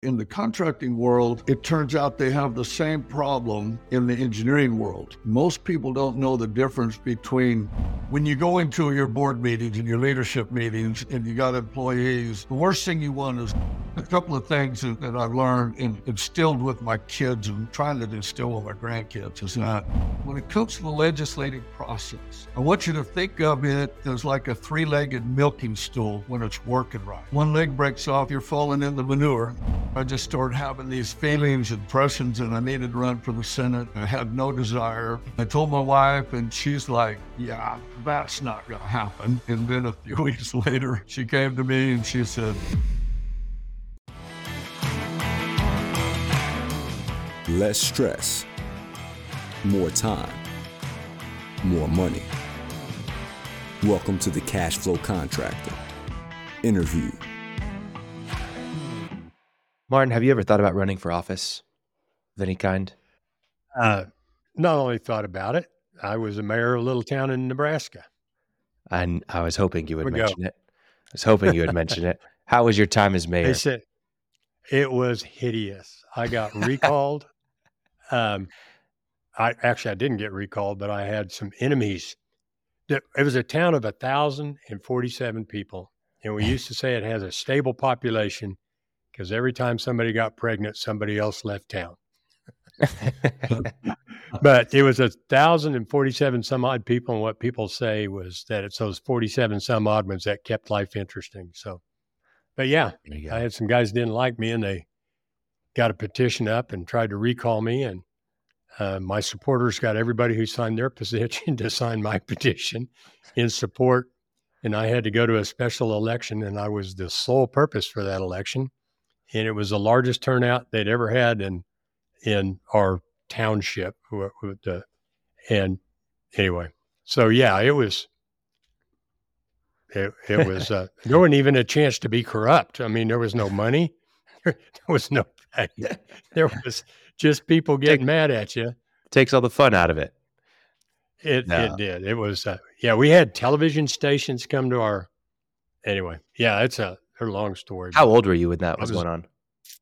In the contracting world, it turns out they have the same problem in the engineering world. Most people don't know the difference between when you go into your board meetings and your leadership meetings and you got employees, the worst thing you want is a couple of things that I've learned and instilled with my kids and trying to instill with my grandkids is that when it comes to the legislative process, I want you to think of it as like a three-legged milking stool when it's working right. One leg breaks off, you're falling in the manure. I just started having these feelings, impressions, and I needed to run for the Senate. I had no desire. I told my wife, and she's like, yeah, that's not going to happen. And then a few weeks later, she came to me and she said, less stress, more time, more money. Welcome to the Cash Flow Contractor. Interview. Martin, have you ever thought about running for office of any kind? Not only thought about it, I was a mayor of a little town in Nebraska. And I was hoping you would mention it. How was your time as mayor? They said it was hideous. I got recalled. I didn't get recalled, but I had some enemies. It was a town of 1,047 people. And we used to say it has a stable population because every time somebody got pregnant, somebody else left town. But it was 1,047 some odd people. And what people say was that it's those 47 some odd ones that kept life interesting. So, but yeah, I had some guys didn't like me and they got a petition up and tried to recall me. And my supporters got everybody who signed their petition to sign my petition in support. And I had to go to a special election and I was the sole purpose for that election. And it was the largest turnout they'd ever had in our township. And anyway, so yeah, it was there wasn't even a chance to be corrupt. I mean, there was no money. There was no pay. There was just people getting mad at you. Takes all the fun out of it. It did. It was, we had television stations come to our, anyway. Yeah, it's a long story. How old were you when that was going on?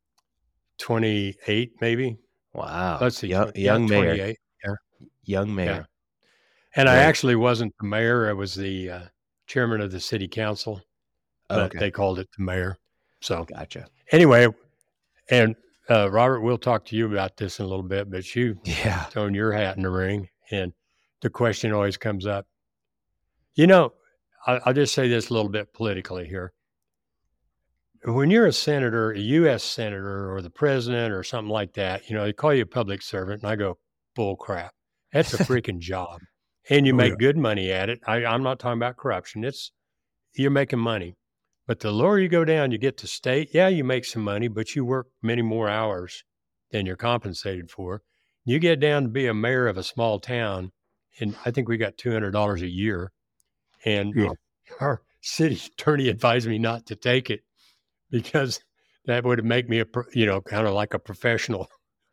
28, maybe. Wow. Let's see. Young mayor. 28. Yeah. Young mayor. Yeah. And I actually wasn't the mayor. I was the chairman of the city council, but they called it the mayor. So gotcha. Anyway, and Robert, we'll talk to you about this in a little bit, but you thrown your hat in the ring, and the question always comes up. You know, I'll just say this a little bit politically here. When you're a senator, a U.S. senator or the president or something like that, you know, they call you a public servant, and I go, bull crap. That's a freaking job. And you make good money at it. I'm not talking about corruption. You're making money. But the lower you go down, you get to state. Yeah, you make some money, but you work many more hours than you're compensated for. You get down to be a mayor of a small town, and I think we got $200 a year. And our city attorney advised me not to take it because that would make me kind of like a professional.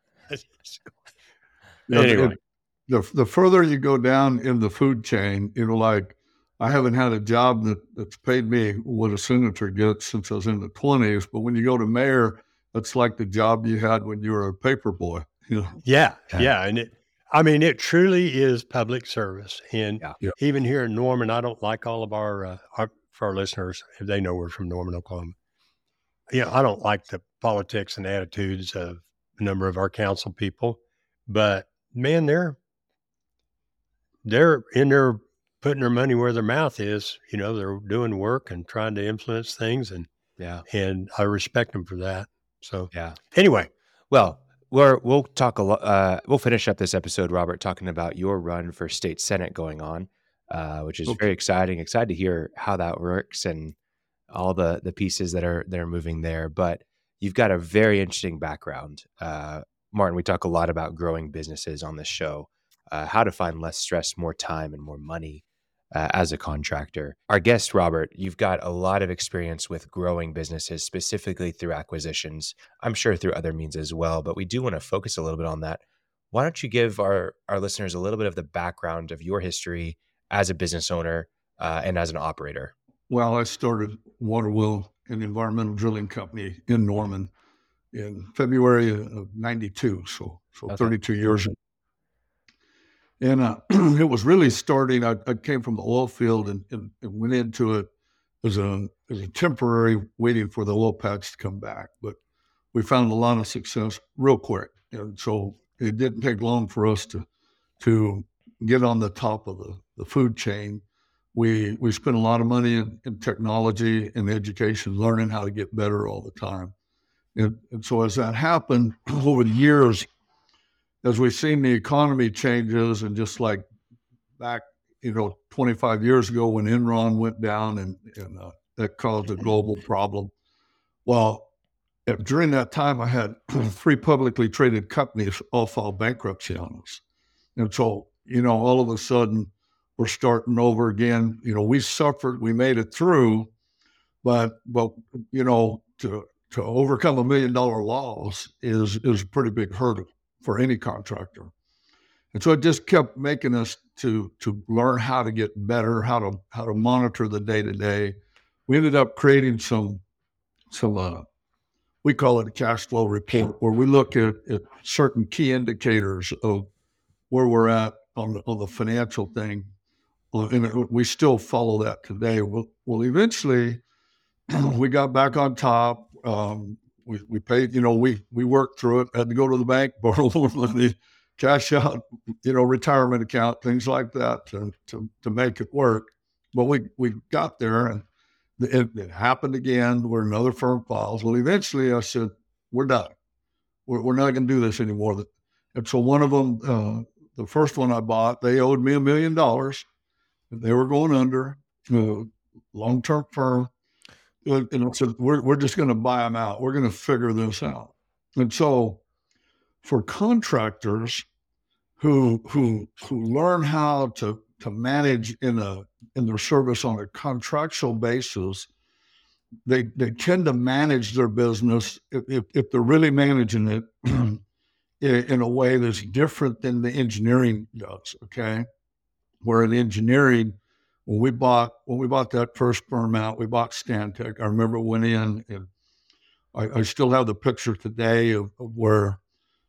Anyway. The further you go down in the food chain, I haven't had a job that's paid me what a senator gets since I was in the 20s. But when you go to mayor, it's like the job you had when you were a paper boy. You know? Yeah. And it truly is public service. And even here in Norman, I don't like all of for our listeners, if they know we're from Norman, Oklahoma. I don't like the politics and attitudes of a number of our council people, but man, they're in there putting their money where their mouth is. You know, they're doing work and trying to influence things, and I respect them for that. So anyway, well, we'll talk a lot. We'll finish up this episode, Robert, talking about your run for state senate going on, which is very exciting. Excited to hear how that works and all the pieces that are moving there. But you've got a very interesting background, Martin. We talk a lot about growing businesses on this show. How to find less stress, more time, and more money as a contractor. Our guest, Robert, you've got a lot of experience with growing businesses, specifically through acquisitions. I'm sure through other means as well, but we do want to focus a little bit on that. Why don't you give our listeners a little bit of the background of your history as a business owner and as an operator? Well, I started Waterwheel, an environmental drilling company in Norman. in February of 92, so okay. 32 years. And it was really starting. I came from the oil field and went into it as a temporary, waiting for the oil patch to come back. But we found a lot of success real quick, and so it didn't take long for us to get on the top of the food chain. We spent a lot of money in technology and education, learning how to get better all the time. And so as that happened over the years, as we've seen the economy changes, and just like back, 25 years ago when Enron went down and that caused a global problem. Well, during that time, I had 3 publicly traded companies all file bankruptcy on us. And so, all of a sudden we're starting over again. We suffered, we made it through, but to overcome $1 million loss is a pretty big hurdle for any contractor. And so it just kept making us to learn how to get better, how to monitor the day-to-day. We ended up creating some we call it a cash flow report, where we look at certain key indicators of where we're at on the financial thing. And we still follow that today. Well, eventually we got back on top. We paid, we worked through it, had to go to the bank, borrow the cash out, retirement account, things like that to make it work. But we got there, and it happened again where another firm files. Well, eventually I said, we're done. We're not going to do this anymore. And so one of them, the first one I bought, they owed me $1 million. They were going under, long-term firm. And I said, we're just going to buy them out. We're going to figure this out. And so for contractors who learn how to manage in their service on a contractual basis, they tend to manage their business if they're really managing it in a way that's different than the engineering does. Okay, where in engineering, when we bought that first firm out, we bought Stantec. I remember went in, and I still have the picture today of where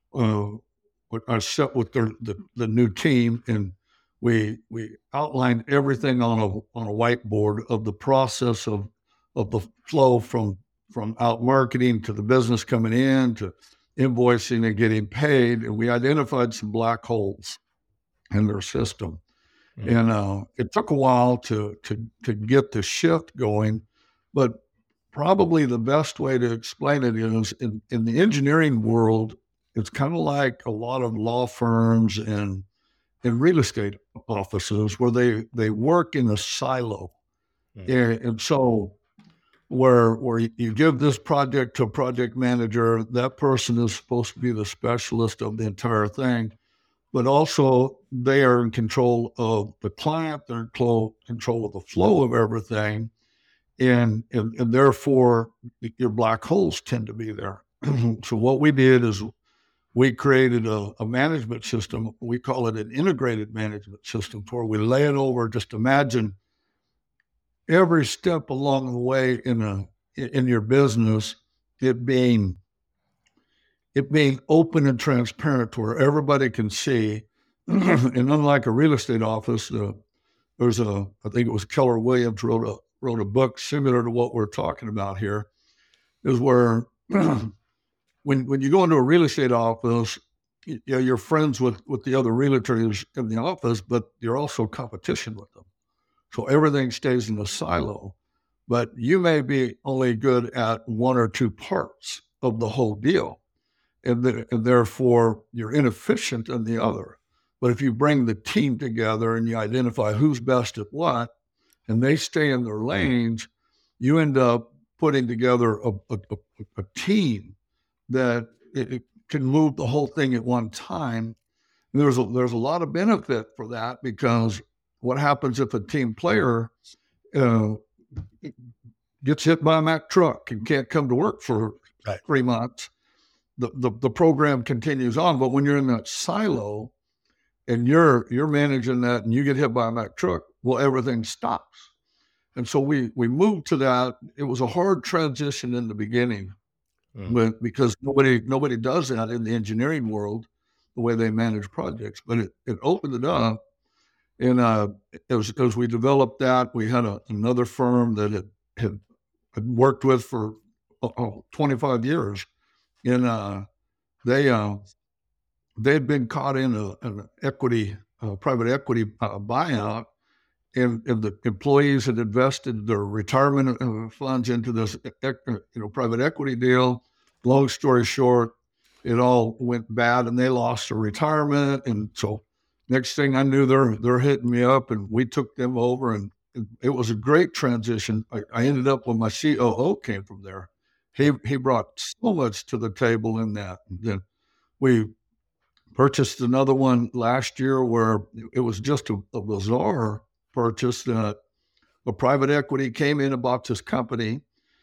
I sat with the new team, and we outlined everything on a whiteboard of the process of the flow from out marketing to the business coming in to invoicing and getting paid, and we identified some black holes in their system. Mm-hmm. And it took a while to get the shift going, but probably the best way to explain it is in the engineering world, it's kind of like a lot of law firms and real estate offices where they work in a silo. Mm-hmm. And so where you give this project to a project manager, that person is supposed to be the specialist of the entire thing, but also they are in control of the client, they're in control of the flow of everything, and therefore your black holes tend to be there. So what we did is we created a management system. We call it an integrated management system, where we lay it over. Just imagine every step along the way in your business, it being open and transparent, where everybody can see. And unlike a real estate office, I think it was Keller Williams wrote a book similar to what we're talking about here, is where when you go into a real estate office, you're friends with the other realtors in the office, but you're also competition with them. So everything stays in a silo, but you may be only good at one or two parts of the whole deal, and therefore you're inefficient in the other. But if you bring the team together and you identify who's best at what, and they stay in their lanes, you end up putting together a team that it can move the whole thing at one time. And there's a lot of benefit for that, because what happens if a team player gets hit by a Mack truck and can't come to work for 3 months? The program continues on, but when you're in that silo and you're managing that and you get hit by a Mack truck, well, everything stops. And so we moved to that. It was a hard transition in the beginning, because nobody does that in the engineering world, the way they manage projects. But it opened it up. And as we developed that, we had another firm that had worked with for 25 years. And they'd been caught in an private equity buyout, and the employees had invested their retirement funds into this private equity deal. Long story short, it all went bad, and they lost their retirement. And so next thing I knew, they're hitting me up, and we took them over, and it was a great transition. I ended up when my COO came from there. He brought so much to the table in that. And then we purchased another one last year where it was just a bizarre purchase. That a private equity came in and bought this company,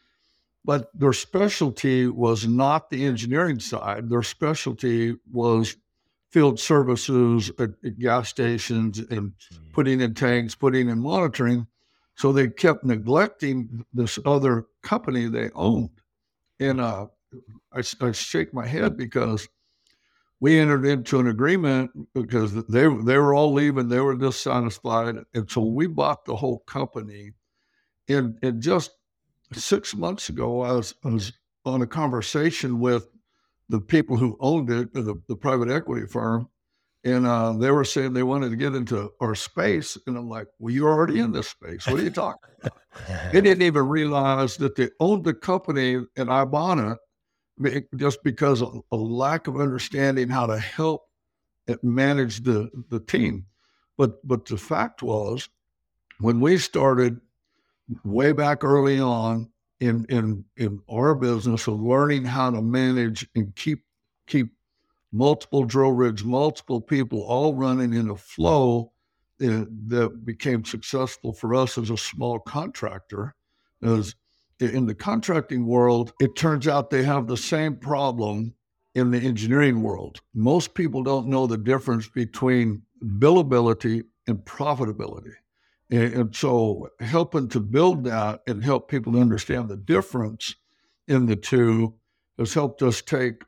but their specialty was not the engineering side. Their specialty was field services at gas stations and putting in tanks, putting in monitoring. So they kept neglecting this other company they owned. And I shake my head because we entered into an agreement because they were all leaving. They were dissatisfied. And so we bought the whole company. And just 6 months ago, I was on a conversation with the people who owned it, the private equity firm, and they were saying they wanted to get into our space. And I'm like, well, you're already in this space. What are you talking about? They didn't even realize that they owned the company and I bought it just because of a lack of understanding how to help manage the team. But the fact was, when we started way back early on in our business of learning how to manage and keep multiple drill rigs, multiple people all running in a flow that became successful for us as a small contractor. As in the contracting world, it turns out they have the same problem in the engineering world. Most people don't know the difference between billability and profitability. And so helping to build that and help people to understand the difference in the two has helped us take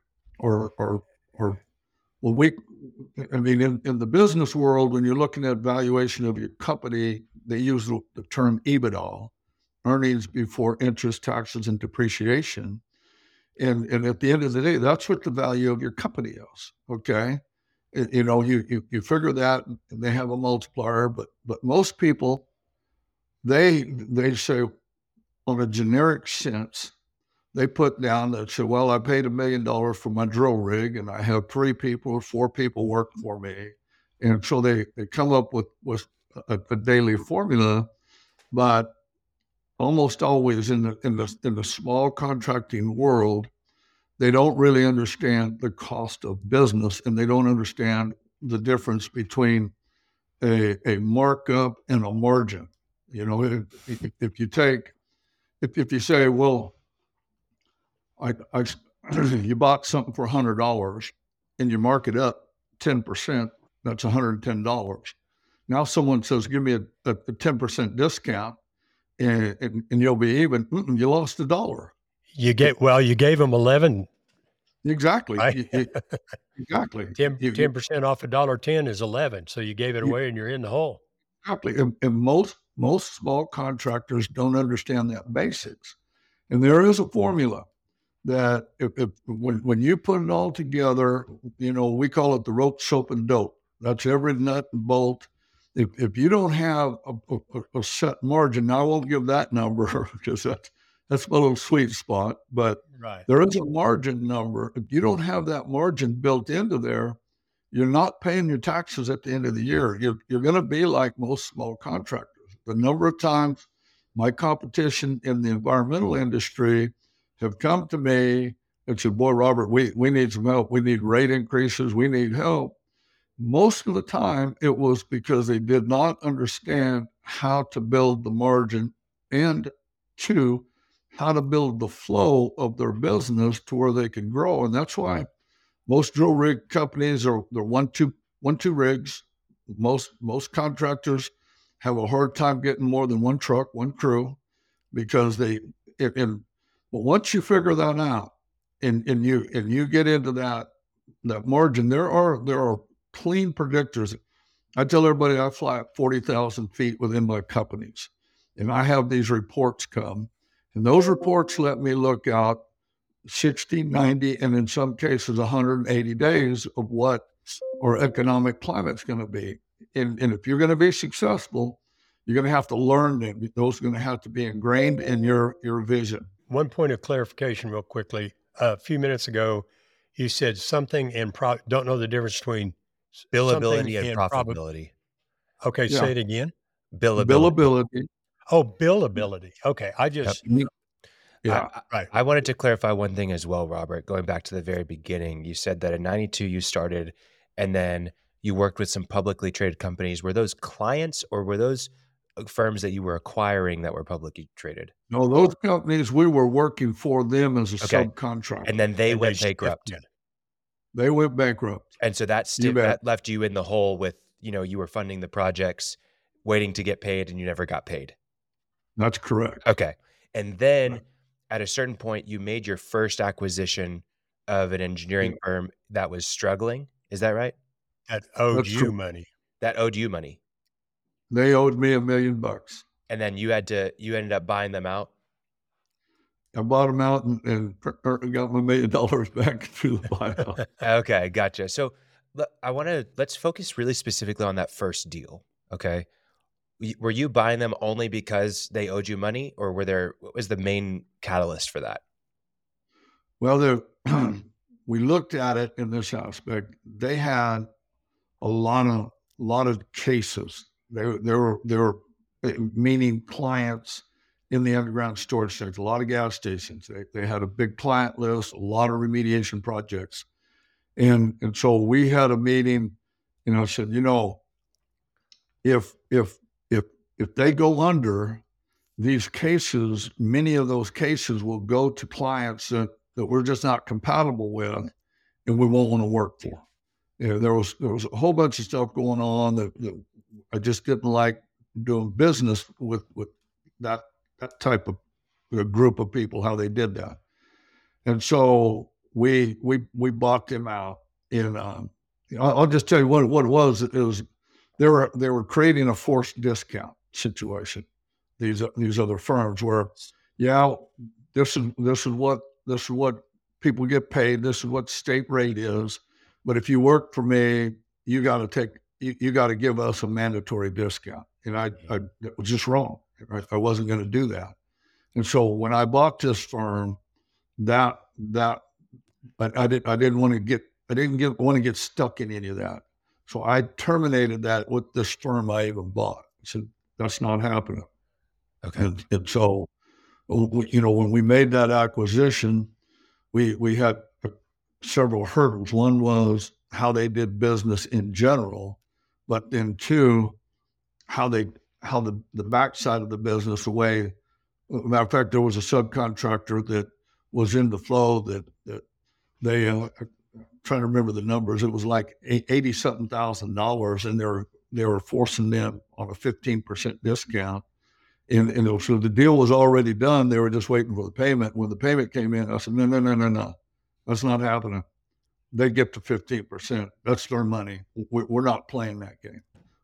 in the business world, when you're looking at valuation of your company, they use the term EBITDA, earnings before interest, taxes, and depreciation. And at the end of the day, that's what the value of your company is, okay? You figure that, and they have a multiplier, but most people, they say, on a generic sense, they put down that say, well, I paid $1 million for my drill rig, and I have 3 people or 4 people working for me. And so they come up with a daily formula, but almost always in the small contracting world, they don't really understand the cost of business, and they don't understand the difference between a markup and a margin. If you say, well, you bought something for $100 and you mark it up 10%, that's $110. Now someone says, give me a 10% discount and you'll be even. You lost $1. You gave them 11. Exactly. Right? Exactly. 10% off $1.10 is 11. So you gave it away and you're in the hole. Exactly. And most small contractors don't understand that basics. And there is a formula that when you put it all together, we call it the rope, soap, and dope. That's every nut and bolt. If you don't have a set margin, now I won't give that number because that's my little sweet spot, but right. There is a margin number. If you don't have that margin built into there, you're not paying your taxes at the end of the year. You're going to be like most small contractors. The number of times my competition in the environmental industry have come to me and said, boy, Robert, we need some help. We need rate increases. We need help. Most of the time, it was because they did not understand how to build the margin and, 2, how to build the flow of their business to where they can grow. And that's why most drill rig companies they're one, two rigs. Most contractors have a hard time getting more than 1 truck, 1 crew, because but once you figure that out, and you get into that margin, there are clean predictors. I tell everybody I fly at 40,000 feet within my companies, and I have these reports come, and those reports let me look out 60, 90, and in some cases 180 days of what our economic climate's going to be. And if you're going to be successful, you're going to have to learn them. Those are going to have to be ingrained in your vision. One point of clarification real quickly. A few minutes ago, you said something in don't know the difference between billability and profitability. Okay, yeah. Say it again. Billability. Oh, billability. Okay, I just... Yep. Yeah, right. I wanted to clarify one thing as well, Robert. Going back to the very beginning, you said that in '92 you started, and then you worked with some publicly traded companies. Were those clients, or were those firms that you were acquiring that were publicly traded? No, those companies, we were working for them as a subcontractor. And then they went bankrupt. They went bankrupt. And so that left you in the hole with, you were funding the projects, waiting to get paid, and you never got paid. That's correct. Okay. And then at a certain point, you made your first acquisition of an engineering firm that was struggling. Is that right? That owed you money. That owed you money. They owed me $1 million. And then you ended up buying them out? I bought them out and got my $1 million back through the buyout. Okay, gotcha. So let's focus really specifically on that first deal. Okay. Were you buying them only because they owed you money, or what was the main catalyst for that? Well, we looked at it in this aspect. They had a lot of cases. They were meaning clients in the underground storage sector, a lot of gas stations. They had a big client list, a lot of remediation projects. And so we had a meeting, and I said, if they go under, these cases, many of those cases will go to clients that we're just not compatible with, and we won't want to work for. There was a whole bunch of stuff going on that I just didn't like doing business with that type of group of people, how they did that. And so we bought them out. I'll just tell you what it was. It was they were creating a forced discount situation. These other firms where, this is what people get paid. This is what state rate is. But if you work for me, you got to give us a mandatory discount. And it was just wrong. Right? I wasn't going to do that. And so when I bought this firm, I didn't want to get stuck in any of that. So I terminated that with this firm I even bought. I said, that's not happening. Okay. And so, when we made that acquisition, we had several hurdles. One was how they did business in general, but then two, how the backside of the business, the way, matter of fact, there was a subcontractor that was in the flow that they, I'm trying to remember the numbers. It was like $80,000, and they were forcing them on a 15% discount. And so the deal was already done. They were just waiting for the payment. When the payment came in, I said, no, that's not happening. They get to 15%. That's their money. We're not playing that game.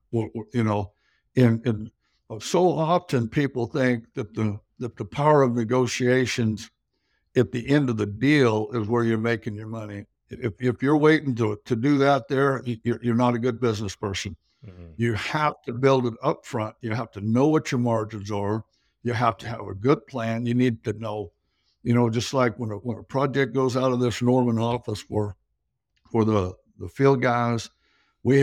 And so often people think that the power of negotiations at the end of the deal is where you're making your money. If you're waiting to do that there, you're not a good business person. Mm-hmm. You have to build it up front. You have to know what your margins are. You have to have a good plan. You need to know, just like when a project goes out of this Norman office for the field guys, we've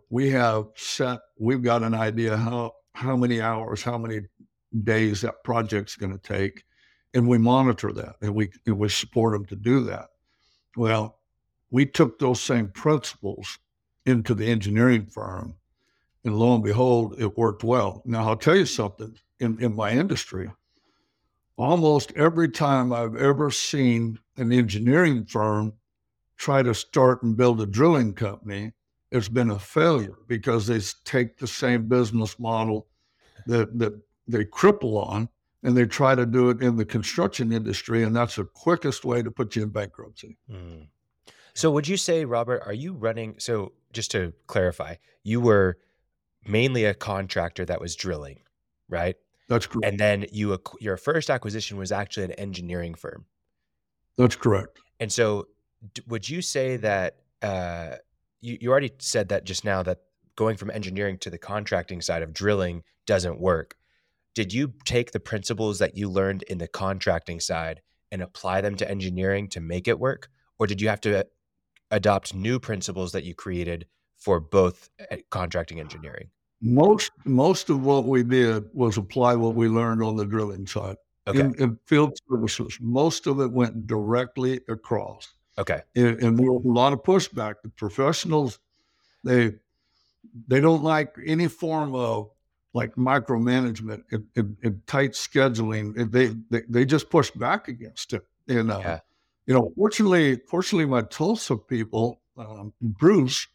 got an idea how many hours, how many days that project's going to take, and we monitor that, and we support them to do that. Well, we took those same principles into the engineering firm, and lo and behold, it worked well. Now, I'll tell you something, in my industry, almost every time I've ever seen an engineering firm try to start and build a drilling company, it's been a failure because they take the same business model that they cripple on, and they try to do it in the construction industry, and that's the quickest way to put you in bankruptcy. Mm. So would you say, Robert, are you running, so just to clarify, you were mainly a contractor that was drilling, right? That's correct. And then your first acquisition was actually an engineering firm. That's correct. And so would you say that, you already said that just now, that going from engineering to the contracting side of drilling doesn't work. Did you take the principles that you learned in the contracting side and apply them to engineering to make it work? Or did you have to adopt new principles that you created for both contracting and engineering? Most of what we did was apply what we learned on the drilling side. Okay. In field services, most of it went directly across. Okay. And there was a lot of pushback. The professionals, they don't like any form of like micromanagement and tight scheduling. They just push back against it. And fortunately, my Tulsa people, Bruce,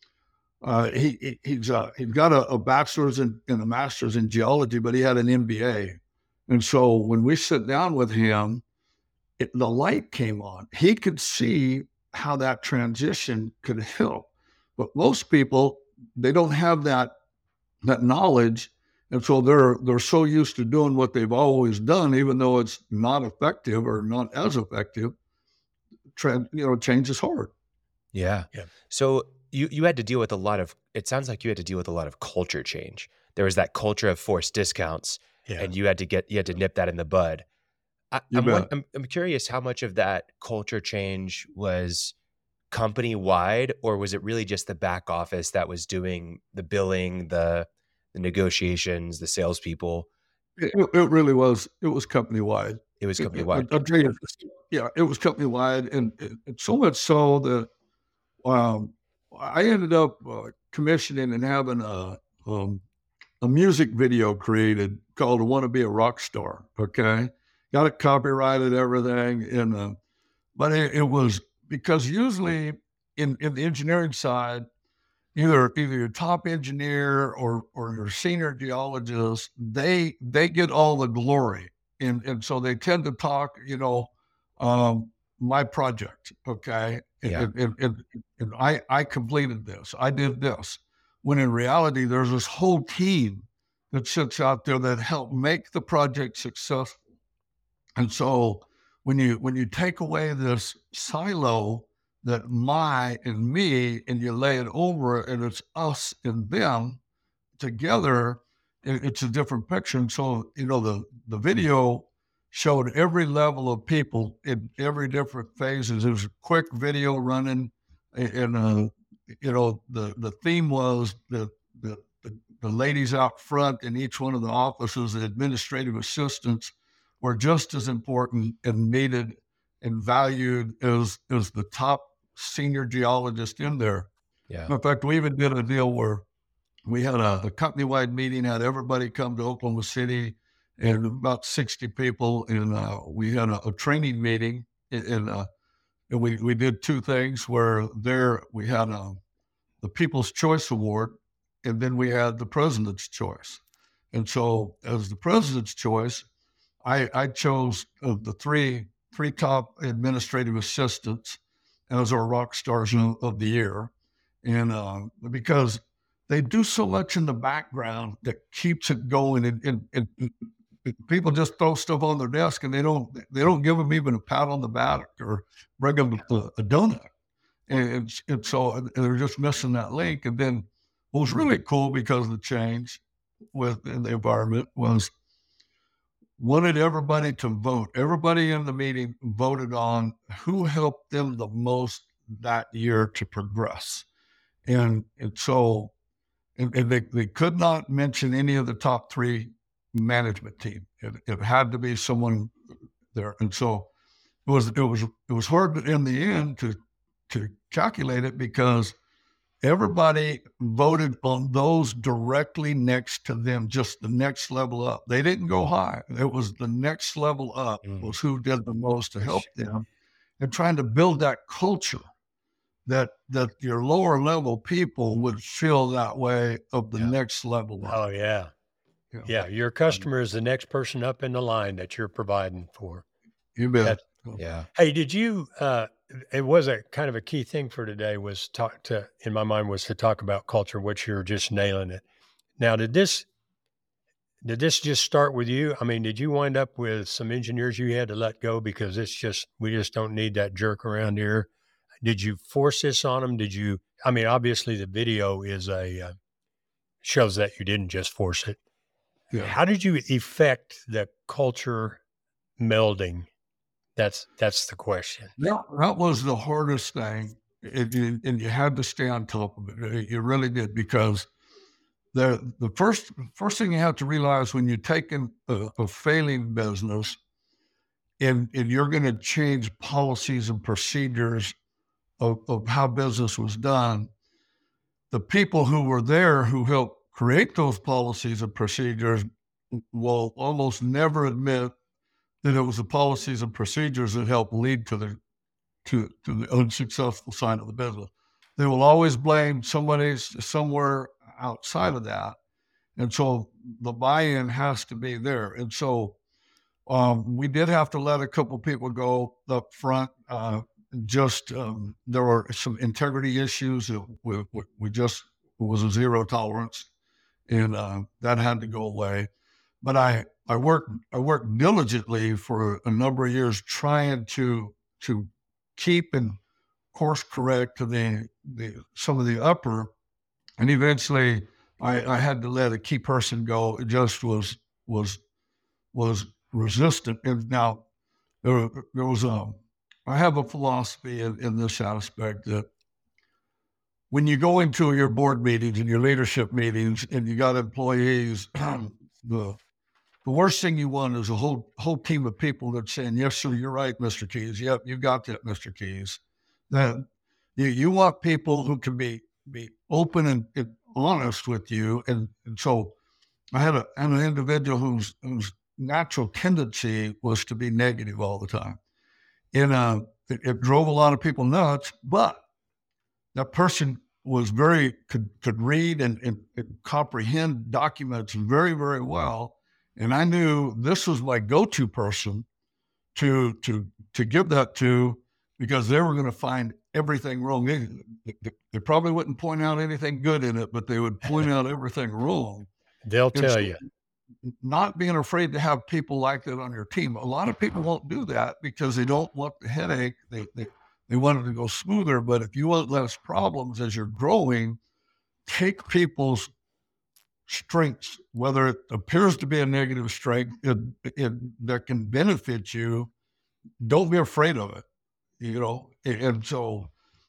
he's got a bachelor's and a master's in geology, but he had an MBA. And so when we sit down with him, the light came on. He could see how that transition could help. But most people, they don't have that knowledge. And so they're so used to doing what they've always done, even though it's not effective or not as effective. Change is hard. Yeah. So you had to deal with it sounds like you had to deal with a lot of culture change. There was that culture of forced discounts, and you had to nip that in the bud. I'm curious how much of that culture change was company wide, or was it really just the back office that was doing the billing, the negotiations, the salespeople? It really was. It was company wide. It was company wide. I'll tell you, it was company wide, and so much so that I ended up commissioning and having a music video created called "I Want to Be a Rock Star." Okay, got it copyrighted, everything, and but it was because usually in the engineering side, either your top engineer or your senior geologist, they get all the glory, and so they tend to talk, my project, okay, and I completed this, I did this, when in reality there's this whole team that sits out there that helped make the project successful. And so when you take away this silo that my and me, and you lay it over and it's us and them together, it's a different picture. And so, the video showed every level of people in every different phases. It was a quick video running, and the theme was the ladies out front in each one of the offices, the administrative assistants, were just as important and needed and valued as the top senior geologist in there. Yeah. In fact, we even did a deal where we had a company-wide meeting, had everybody come to Oklahoma City, and about 60 people, and we had a training meeting, and we did two things where there we had the People's Choice Award, and then we had the President's Choice. And so as the President's Choice, I chose the three top administrative assistants as our rock stars of the year. And because they do so much in the background that keeps it going, and people just throw stuff on their desk and they don't give them even a pat on the back or bring them a donut. And so they're just missing that link. And then what was really cool because of the change within the environment was wanted everybody to vote. Everybody in the meeting voted on who helped them the most that year to progress. And so they could not mention any of the top three management team. It had to be someone there. And so it was hard in the end to calculate it because everybody voted on those directly next to them, just the next level up. They didn't go high. It was the next level up was who did the most to help them, and trying to build that culture that your lower level people would feel that way of the next level up. Oh, yeah. Yeah, your customer is the next person up in the line that you're providing for. You bet. Yeah. Hey, did you? It was a kind of a key thing for today was in my mind was to talk about culture, which you're just nailing it. Now, did this just start with you? I mean, did you wind up with some engineers you had to let go because we just don't need that jerk around here? Did you force this on them? Did you? I mean, obviously the video is shows that you didn't just force it. Yeah. How did you effect the culture melding? That's the question. That was the hardest thing, and you had to stay on top of it. You really did, because the first thing you have to realize when you're taking a failing business and you're going to change policies and procedures of how business was done, the people who were there who helped create those policies and procedures will almost never admit that it was the policies and procedures that helped lead to the unsuccessful side of the business. They will always blame somebody somewhere outside of that. And so the buy-in has to be there. And so we did have to let a couple people go up front. There were some integrity issues. It was a zero tolerance, and that had to go away. But I worked diligently for a number of years trying to keep and course correct to some of the upper, and eventually I had to let a key person go. It just was resistant. And now there was I have a philosophy in this aspect that when you go into your board meetings and your leadership meetings and you got employees, the worst thing you want is a whole team of people that's saying, "Yes, sir, you're right, Mr. Keys. Yep, you got that, Mr. Keys." That you want people who can be open and honest with you. And so I had an individual whose natural tendency was to be negative all the time. And it drove a lot of people nuts, but that person was could read and comprehend documents very, very well. And I knew this was my go-to person to give that to, because they were going to find everything wrong. They probably wouldn't point out anything good in it, but they would point out everything wrong. They'll tell you. Not being afraid to have people like that on your team. A lot of people won't do that because they don't want the headache. They want it to go smoother. But if you want less problems as you're growing, take people's strengths, whether it appears to be a negative strength that can benefit you. Don't be afraid of it, And so,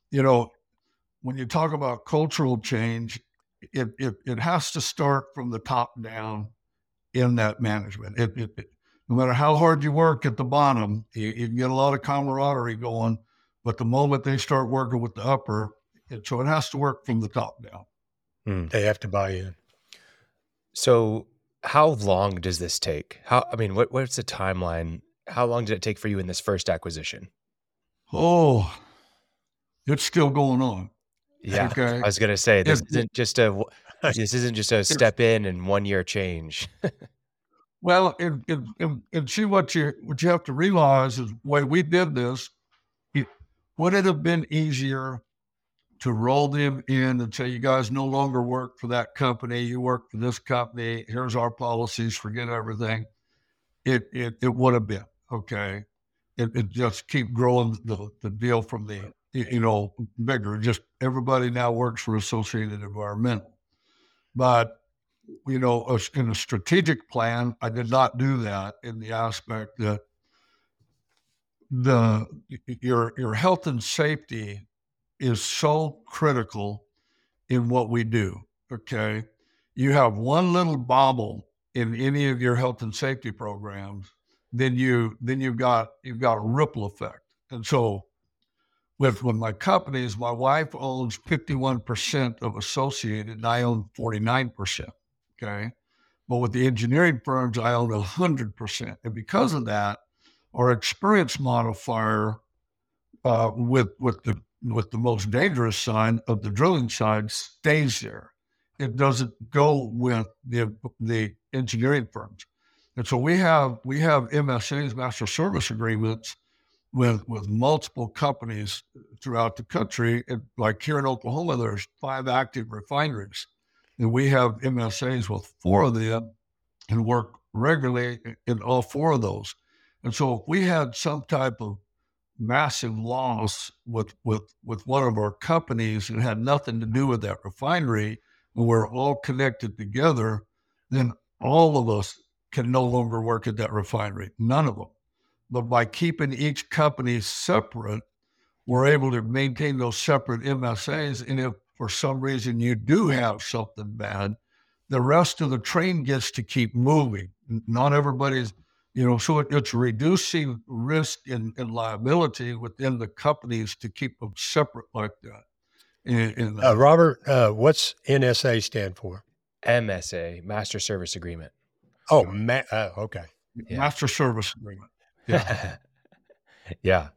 when you talk about cultural change, it has to start from the top down in that management. No matter how hard you work at the bottom, you can get a lot of camaraderie going, but the moment they start working with the upper, so it has to work from the top down. They have to buy in. So how long does this take? What's the timeline? How long did it take for you in this first acquisition? Oh, it's still going on. Yeah. Okay. I was going to say, this isn't just a step in and 1 year change. Well, and see what you have to realize is the way we did this, would it have been easier to roll them in and say, you guys no longer work for that company, you work for this company, here's our policies, forget everything. It would have been, okay. It just keep growing the deal from the, bigger. Just everybody now works for Associated Environmental. But, in a strategic plan, I did not do that in the aspect that your health and safety is so critical in what we do, okay? You have one little bobble in any of your health and safety programs, then you've got a ripple effect. And so with my companies, my wife owns 51% of Associated and I own 49%, okay? But with the engineering firms, I own 100%. And because of that, our experience modifier with the most dangerous side of the drilling side stays there. it doesn't go with the engineering firms. And so we have MSAs, master service agreements, with multiple companies throughout the country. And like here in Oklahoma, there's 5 active refineries, and we have MSAs with 4 of them and work regularly in all 4 of those. And so if we had some type of massive loss with one of our companies that had nothing to do with that refinery, and we're all connected together, then all of us can no longer work at that refinery. None of them. But by keeping each company separate, we're able to maintain those separate MSAs. And if for some reason you do have something bad, the rest of the train gets to keep moving. Not everybody's, so it's reducing risk and liability within the companies to keep them separate like that. Robert, what's NSA stand for? MSA, Master Service Agreement. Oh, okay. Yeah. Master Service Agreement. Yeah. Yeah.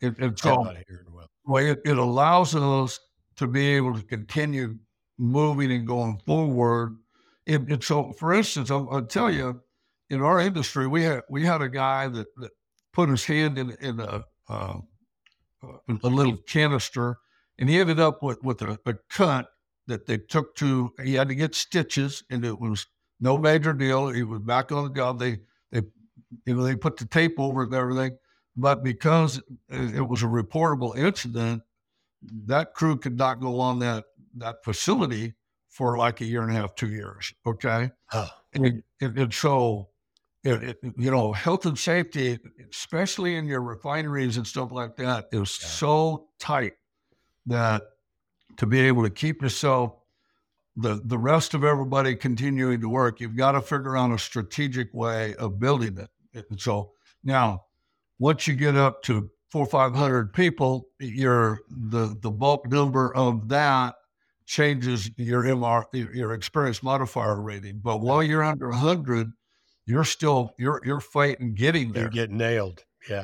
It allows us to be able to continue moving and going forward. So, for instance, I'll tell you, in our industry, we had a guy that put his hand in a little canister, and he ended up with a cut that they took to. He had to get stitches, and it was no major deal. He was back on the job. They put the tape over it and everything, but because it was a reportable incident, that crew could not go on that facility for like 1.5 years, 2 years. Okay. Oh. And so, health and safety, especially in your refineries and stuff like that, is so tight that to be able to keep yourself, the rest of everybody continuing to work, you've got to figure out a strategic way of building it. And so now, once you get up to 400 or 500 people, the bulk number of that changes your experience modifier rating. But while you're under 100, you're still you're fighting getting there. You get nailed. Yeah.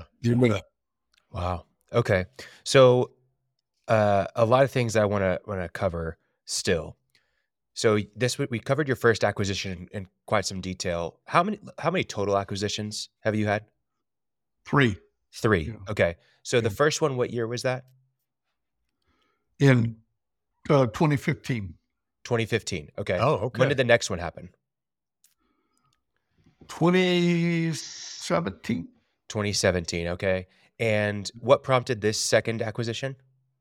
Wow. Okay. So a lot of things I want to cover still. So this week we covered your first acquisition in quite some detail. How many total acquisitions have you had? 3. 3. Yeah. Okay. So the first one, what year was that? In 2015. 2015. Okay. Oh, okay. When did the next one happen? 2017. 2017. Okay. And what prompted this second acquisition?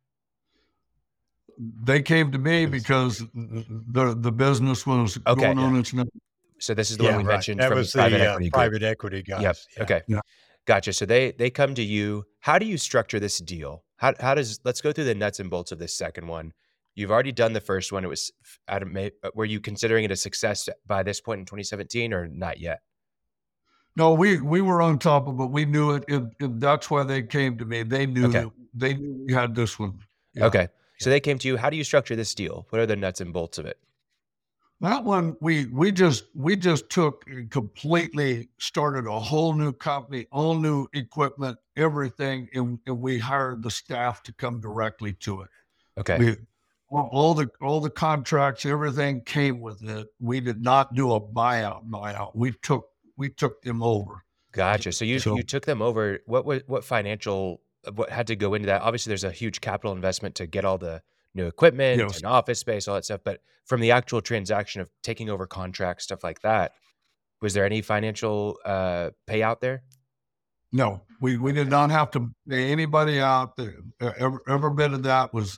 They came to me because the business was going on its own. So this is the one we mentioned that from was private the equity private equity guys. Yep. Yeah. Okay. Yeah. Gotcha. So they come to you. How do you structure this deal? Let's go through the nuts and bolts of this second one. You've already done the first one. It was were you considering it a success by this point in 2017 or not yet? No, we were on top of it. We knew it. That's why they came to me. They knew that they knew we had this one. Yeah. Okay. So they came to you. How do you structure this deal? What are the nuts and bolts of it? That one, we just took and completely started a whole new company, all new equipment, everything, and we hired the staff to come directly to it. Okay. All the contracts, everything came with it. We did not do a buyout. We took them over. Gotcha. So you took them over. What had to go into that? Obviously, there's a huge capital investment to get all the new equipment and office space, all that stuff. But from the actual transaction of taking over contracts, stuff like that, was there any financial payout there? No, we did not have to pay anybody out. Every bit of that was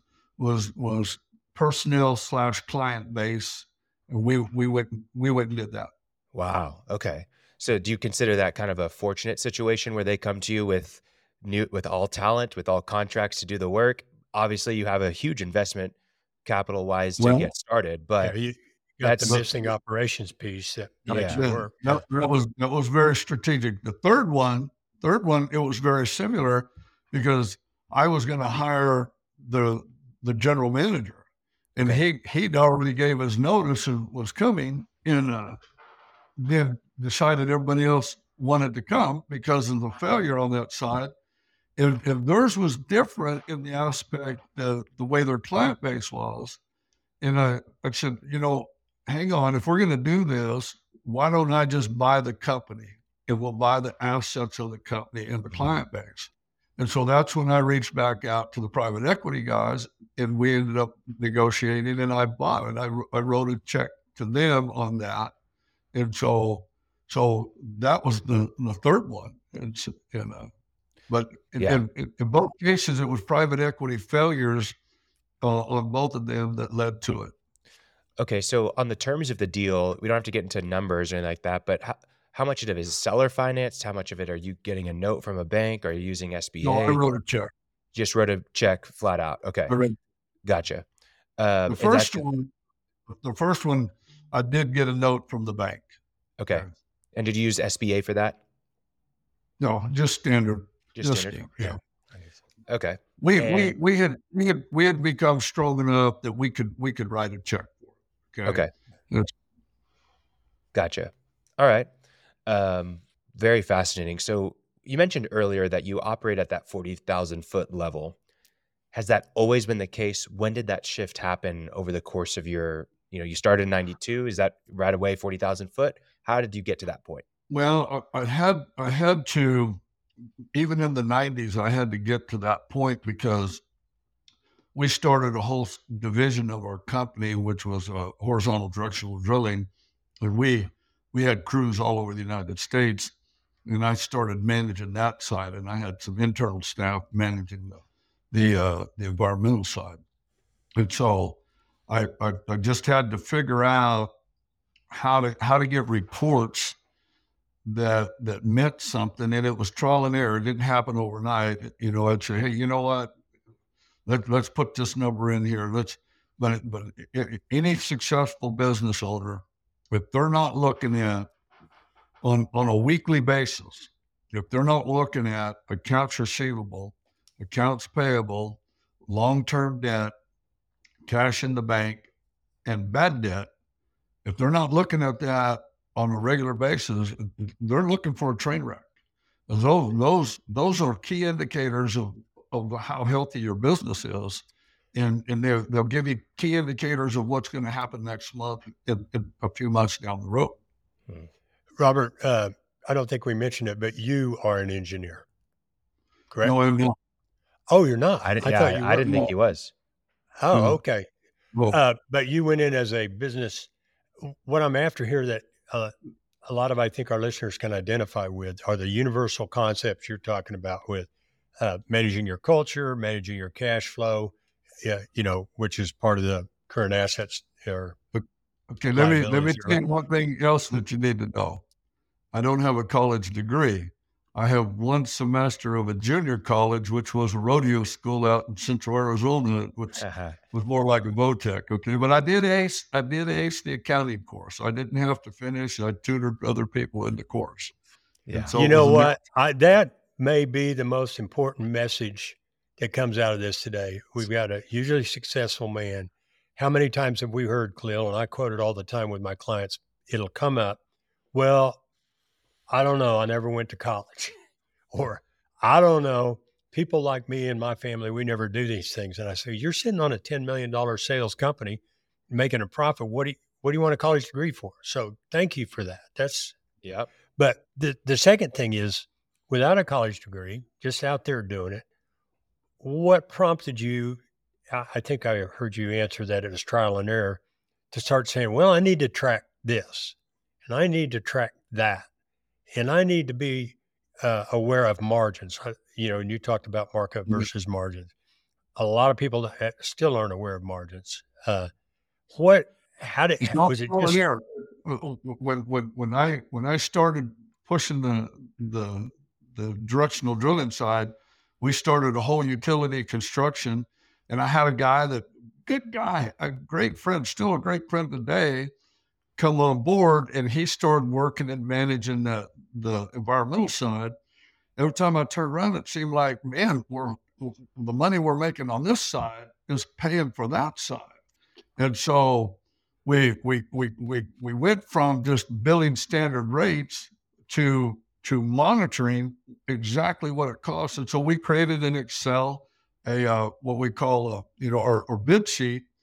personnel / client base. And we went and did that. Wow. Okay. So do you consider that kind of a fortunate situation where they come to you with all talent, with all contracts to do the work? Obviously, you have a huge investment capital-wise to get started, but you got the missing operations piece that makes it work. That was very strategic. The third one, it was very similar because I was going to hire the general manager, and he'd already gave his notice and was coming, and then decided everybody else wanted to come because of the failure on that side. If theirs was different in the aspect of the way their client base was, and I said, hang on, if we're going to do this, why don't I just buy the company and we'll buy the assets of the company and the client base? And so that's when I reached back out to the private equity guys, and we ended up negotiating, and I bought it. I wrote a check to them on that. And so that was the third one. But in both cases, it was private equity failures on both of them that led to it. Okay, so on the terms of the deal, we don't have to get into numbers or anything like that, but how much of it is seller financed? How much of it are you getting a note from a bank? Are you using SBA? No, I wrote a check. Just wrote a check flat out. Okay, gotcha. The first one, I did get a note from the bank. Okay, and did you use SBA for that? No, just standard. Just standard. Yeah. Okay. We had become strong enough that we could write a check for it. Okay. Gotcha. All right. Very fascinating. So you mentioned earlier that you operate at that 40,000 foot level. Has that always been the case? When did that shift happen over the course of your, you started in 92? Is that right away 40,000 foot? How did you get to that point? Well, I had to, even in the 90s, I had to get to that point because we started a whole division of our company, which was horizontal directional drilling. And we had crews all over the United States, and I started managing that side, and I had some internal staff managing the environmental side. And so I just had to figure out how to get reports that meant something, and it was trial and error. It didn't happen overnight. I'd say, hey, you know what? Let's put this number in here. But any successful business owner, if they're not looking at on a weekly basis, if they're not looking at accounts receivable, accounts payable, long-term debt, cash in the bank, and bad debt, if they're not looking at that on a regular basis, they're looking for a train wreck. Those are key indicators of how healthy your business is. And they'll give you key indicators of what's going to happen next month in a few months down the road. Robert, I don't think we mentioned it, but you are an engineer, correct? No, I'm not. Oh, you're not? I didn't think he was. Oh, okay. Well, but you went in as a business. What I'm after here that a lot of, I think, our listeners can identify with are the universal concepts you're talking about with managing your culture, managing your cash flow, which is part of the current assets. Okay, let me tell you one thing else that you need to know. I don't have a college degree. I have one semester of a junior college, which was a rodeo school out in Central Arizona, which was more like a VOTEC. Okay, but I did ace the accounting course. I didn't have to finish. I tutored other people in the course. Yeah. So you know what? That may be the most important message that comes out of this today. We've got a hugely successful man. How many times have we heard, Khalil, and I quote it all the time with my clients, it'll come up, well, I don't know, I never went to college. Or, I don't know, people like me and my family, we never do these things. And I say, you're sitting on a $10 million sales company making a profit. What do you want a college degree for? So thank you for that. Yep. But the second thing is, without a college degree, just out there doing it, what prompted you, I think I heard you answer that it was trial and error, to start saying, well, I need to track this, and I need to track that, and I need to be aware of margins. And you talked about markup versus margins. A lot of people still aren't aware of margins. Was it just here? When I started pushing the directional drilling side, we started a whole utility construction, and I had good guy, a great friend, still a great friend today, come on board, and he started working and managing the environmental side. Every time I turned around, it seemed like, man, the money we're making on this side is paying for that side. And so we went from just billing standard rates to monitoring exactly what it costs. And so we created in Excel what we call our bid sheet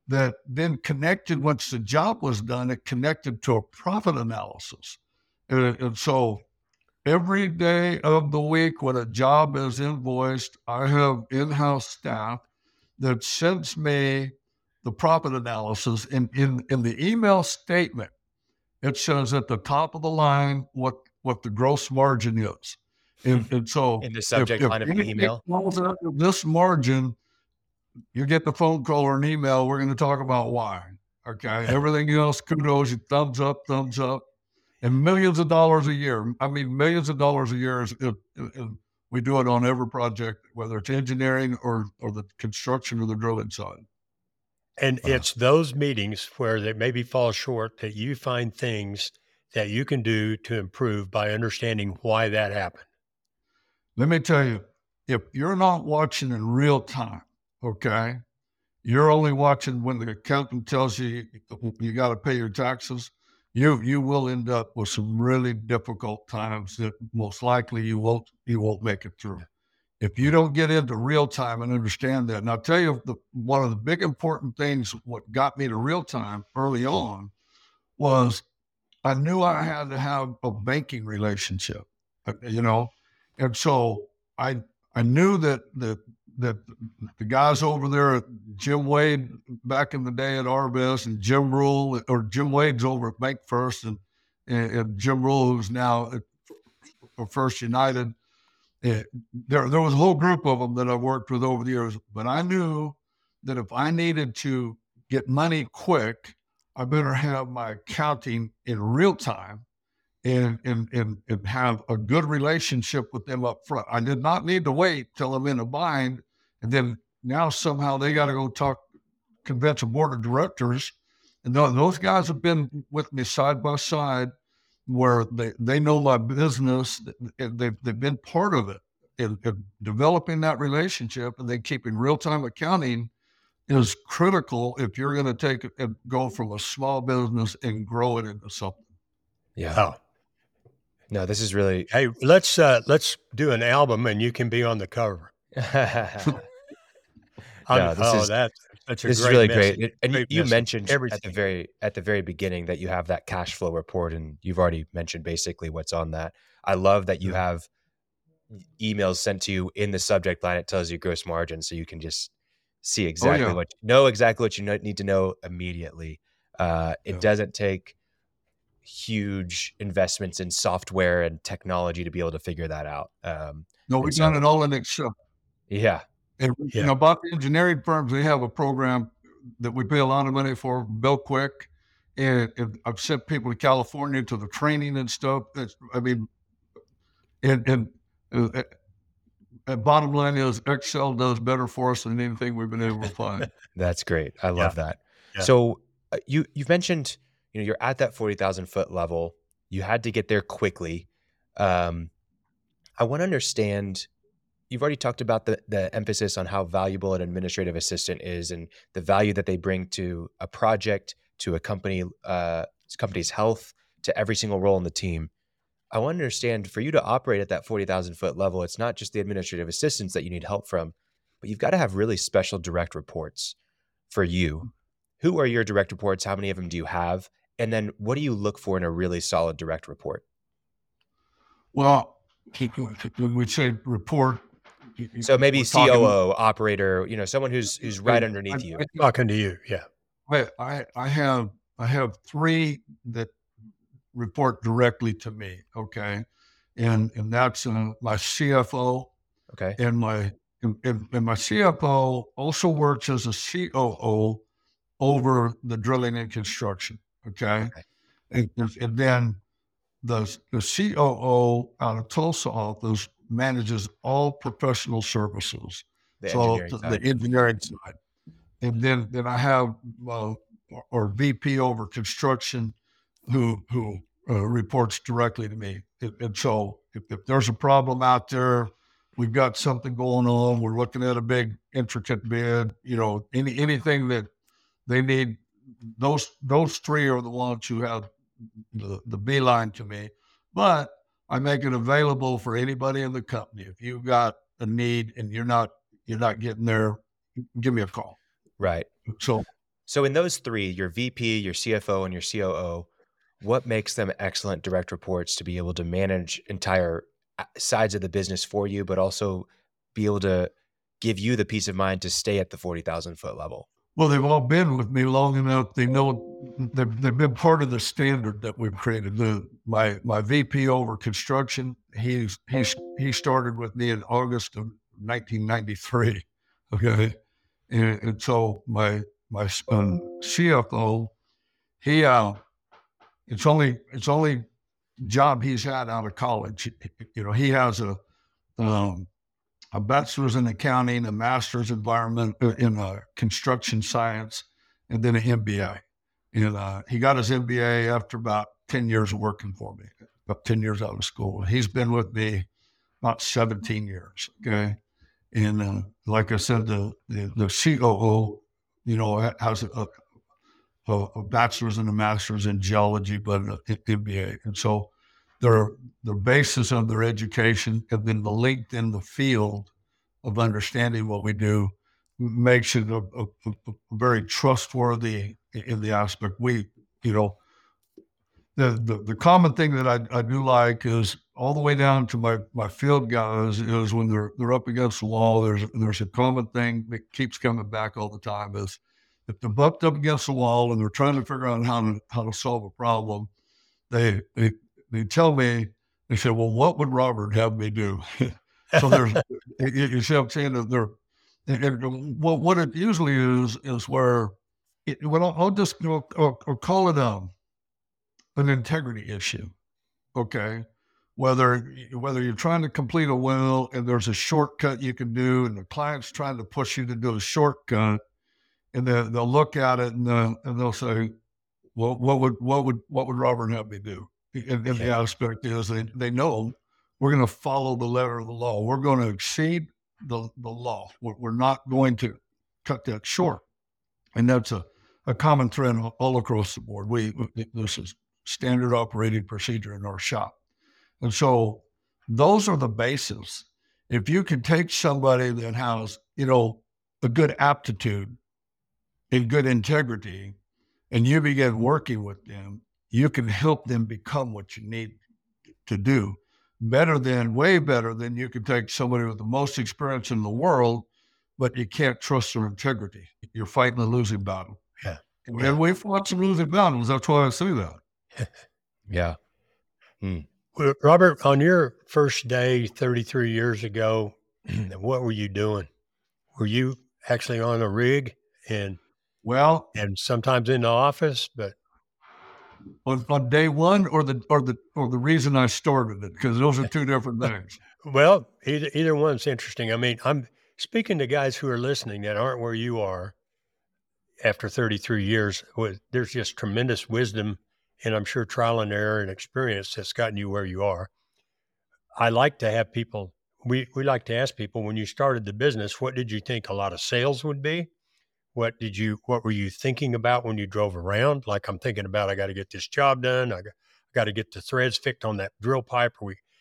that then connected, once the job was done, it connected to a profit analysis. And so every day of the week when a job is invoiced, I have in-house staff that sends me the profit analysis. In the email statement, it says at the top of the line what the gross margin is. And so in the subject line of the email, this margin, you get the phone call or an email, we're going to talk about why. Okay. Everything else, kudos, thumbs up. And millions of dollars a year. I mean, millions of dollars a year we do it on every project, whether it's engineering or the construction or the drilling side. And it's those meetings where they maybe fall short that you find things that you can do to improve by understanding why that happened. Let me tell you, if you're not watching in real time, okay, you're only watching when the accountant tells you you got to pay your taxes, you will end up with some really difficult times that most likely you won't make it through. If you don't get into real time and understand that, and I'll tell you, one of the big important things, what got me to real time early on, was I knew I had to have a banking relationship, and so I knew that the guys over there, Jim Wade back in the day at Arvest, and Jim Rule, or Jim Wade's over at Bank First, and Jim Rule, who's now at First United. There was a whole group of them that I've worked with over the years, but I knew that if I needed to get money quick, I better have my accounting in real time and have a good relationship with them up front. I did not need to wait till I'm in a bind, and then now somehow they got to go convince a board of directors, and those guys have been with me side by side, where they know my business, they've been part of it, and developing that relationship, and then keeping real-time accounting is critical if you're going to take it and go from a small business and grow it into something. Yeah. Oh. No, this is really. Hey, let's do an album, and you can be on the cover. That's this is really great. And you mentioned at the very beginning that you have that cash flow report, and you've already mentioned basically what's on that. I love that you have emails sent to you in the subject line. It tells you gross margin, so you can just see exactly what you need to know immediately. It doesn't take huge investments in software and technology to be able to figure that out. We've done it all in Excel. Yeah. And about the engineering firms, they have a program that we pay a lot of money for, Bill Quick, and I've sent people to California to the training and stuff. Bottom line is Excel does better for us than anything we've been able to find. That's great. I love that. Yeah. So you've mentioned, you're at that 40,000 foot level. You had to get there quickly. I want to understand. You've already talked about the emphasis on how valuable an administrative assistant is and the value that they bring to a project, to a company's health, to every single role in the team. I want to understand, for you to operate at that 40,000 foot level, it's not just the administrative assistants that you need help from, but you've got to have really special direct reports for you. Who are your direct reports? How many of them do you have? And then what do you look for in a really solid direct report? Well, when we say report, so maybe COO, operator, someone who's right underneath you. Talking to you, yeah. I have three that report directly to me, okay, and that's my CFO, okay, and my CFO also works as a COO over the drilling and construction, okay. And then the COO out of Tulsa office manages all professional services, the engineering side. And then I have our VP over construction who reports directly to me. And so if there's a problem out there, we've got something going on, we're looking at a big intricate bid, anything that they need, those three are the ones who have the beeline to me. But I make it available for anybody in the company. If you've got a need and you're not getting there, give me a call. Right. So So in those three, your VP, your CFO, and your COO, what makes them excellent direct reports to be able to manage entire sides of the business for you, but also be able to give you the peace of mind to stay at the 40,000 foot level? Well, they've all been with me long enough. They know they've been part of the standard that we've created. My VP over construction, he started with me in August of 1993. Okay, and so my CFO, he it's only job he's had out of college. You know, he has a bachelor's in accounting, a master's in construction science, and then an MBA. And he got his MBA after about 10 years of working for me, about 10 years out of school. He's been with me about 17 years. Okay. And like I said, the COO, you know, has a bachelor's and a master's in geology, but an MBA. And so the basis of their education and then the length in the field of understanding what we do makes it a very trustworthy in the aspect. The common thing that I do like is all the way down to my field guys is when they're up against the wall, there's a common thing that keeps coming back all the time is if they're bumped up against the wall and they're trying to figure out how to solve a problem, they tell me, they say, well, what would Robert have me do? So there's, you see what I'm saying? What it usually is where, I'll just or call it an integrity issue, okay? Whether you're trying to complete a well and there's a shortcut you can do and the client's trying to push you to do a shortcut, and they'll look at it and they'll say, well, what would Robert have me do? And the aspect is they know we're going to follow the letter of the law. We're going to exceed the law. We're not going to cut that short. And that's a common trend all across the board. This is standard operating procedure in our shop. And so those are the bases. If you can take somebody that has, you know, a good aptitude and good integrity, and you begin working with them, you can help them become what you need to do way better than you can take somebody with the most experience in the world, but you can't trust their integrity. You're fighting a losing battle. Yeah. And we fought some losing battles. That's why I say that. Yeah. Well, Robert, on your first day 33 years ago, what were you doing? Were you actually on a rig and sometimes in the office, but on day one or the reason I started it, because those are two different things. Well, either one's interesting. I mean, I'm speaking to guys who are listening that aren't where you are after 33 years. There's just tremendous wisdom and I'm sure trial and error and experience that's gotten you where you are. I like to have people, we like to ask people, when you started the business, what did you think a lot of sales would be? What were you thinking about when you drove around? Like, I'm thinking about, I got to get this job done. I got to get the threads fixed on that drill pipe,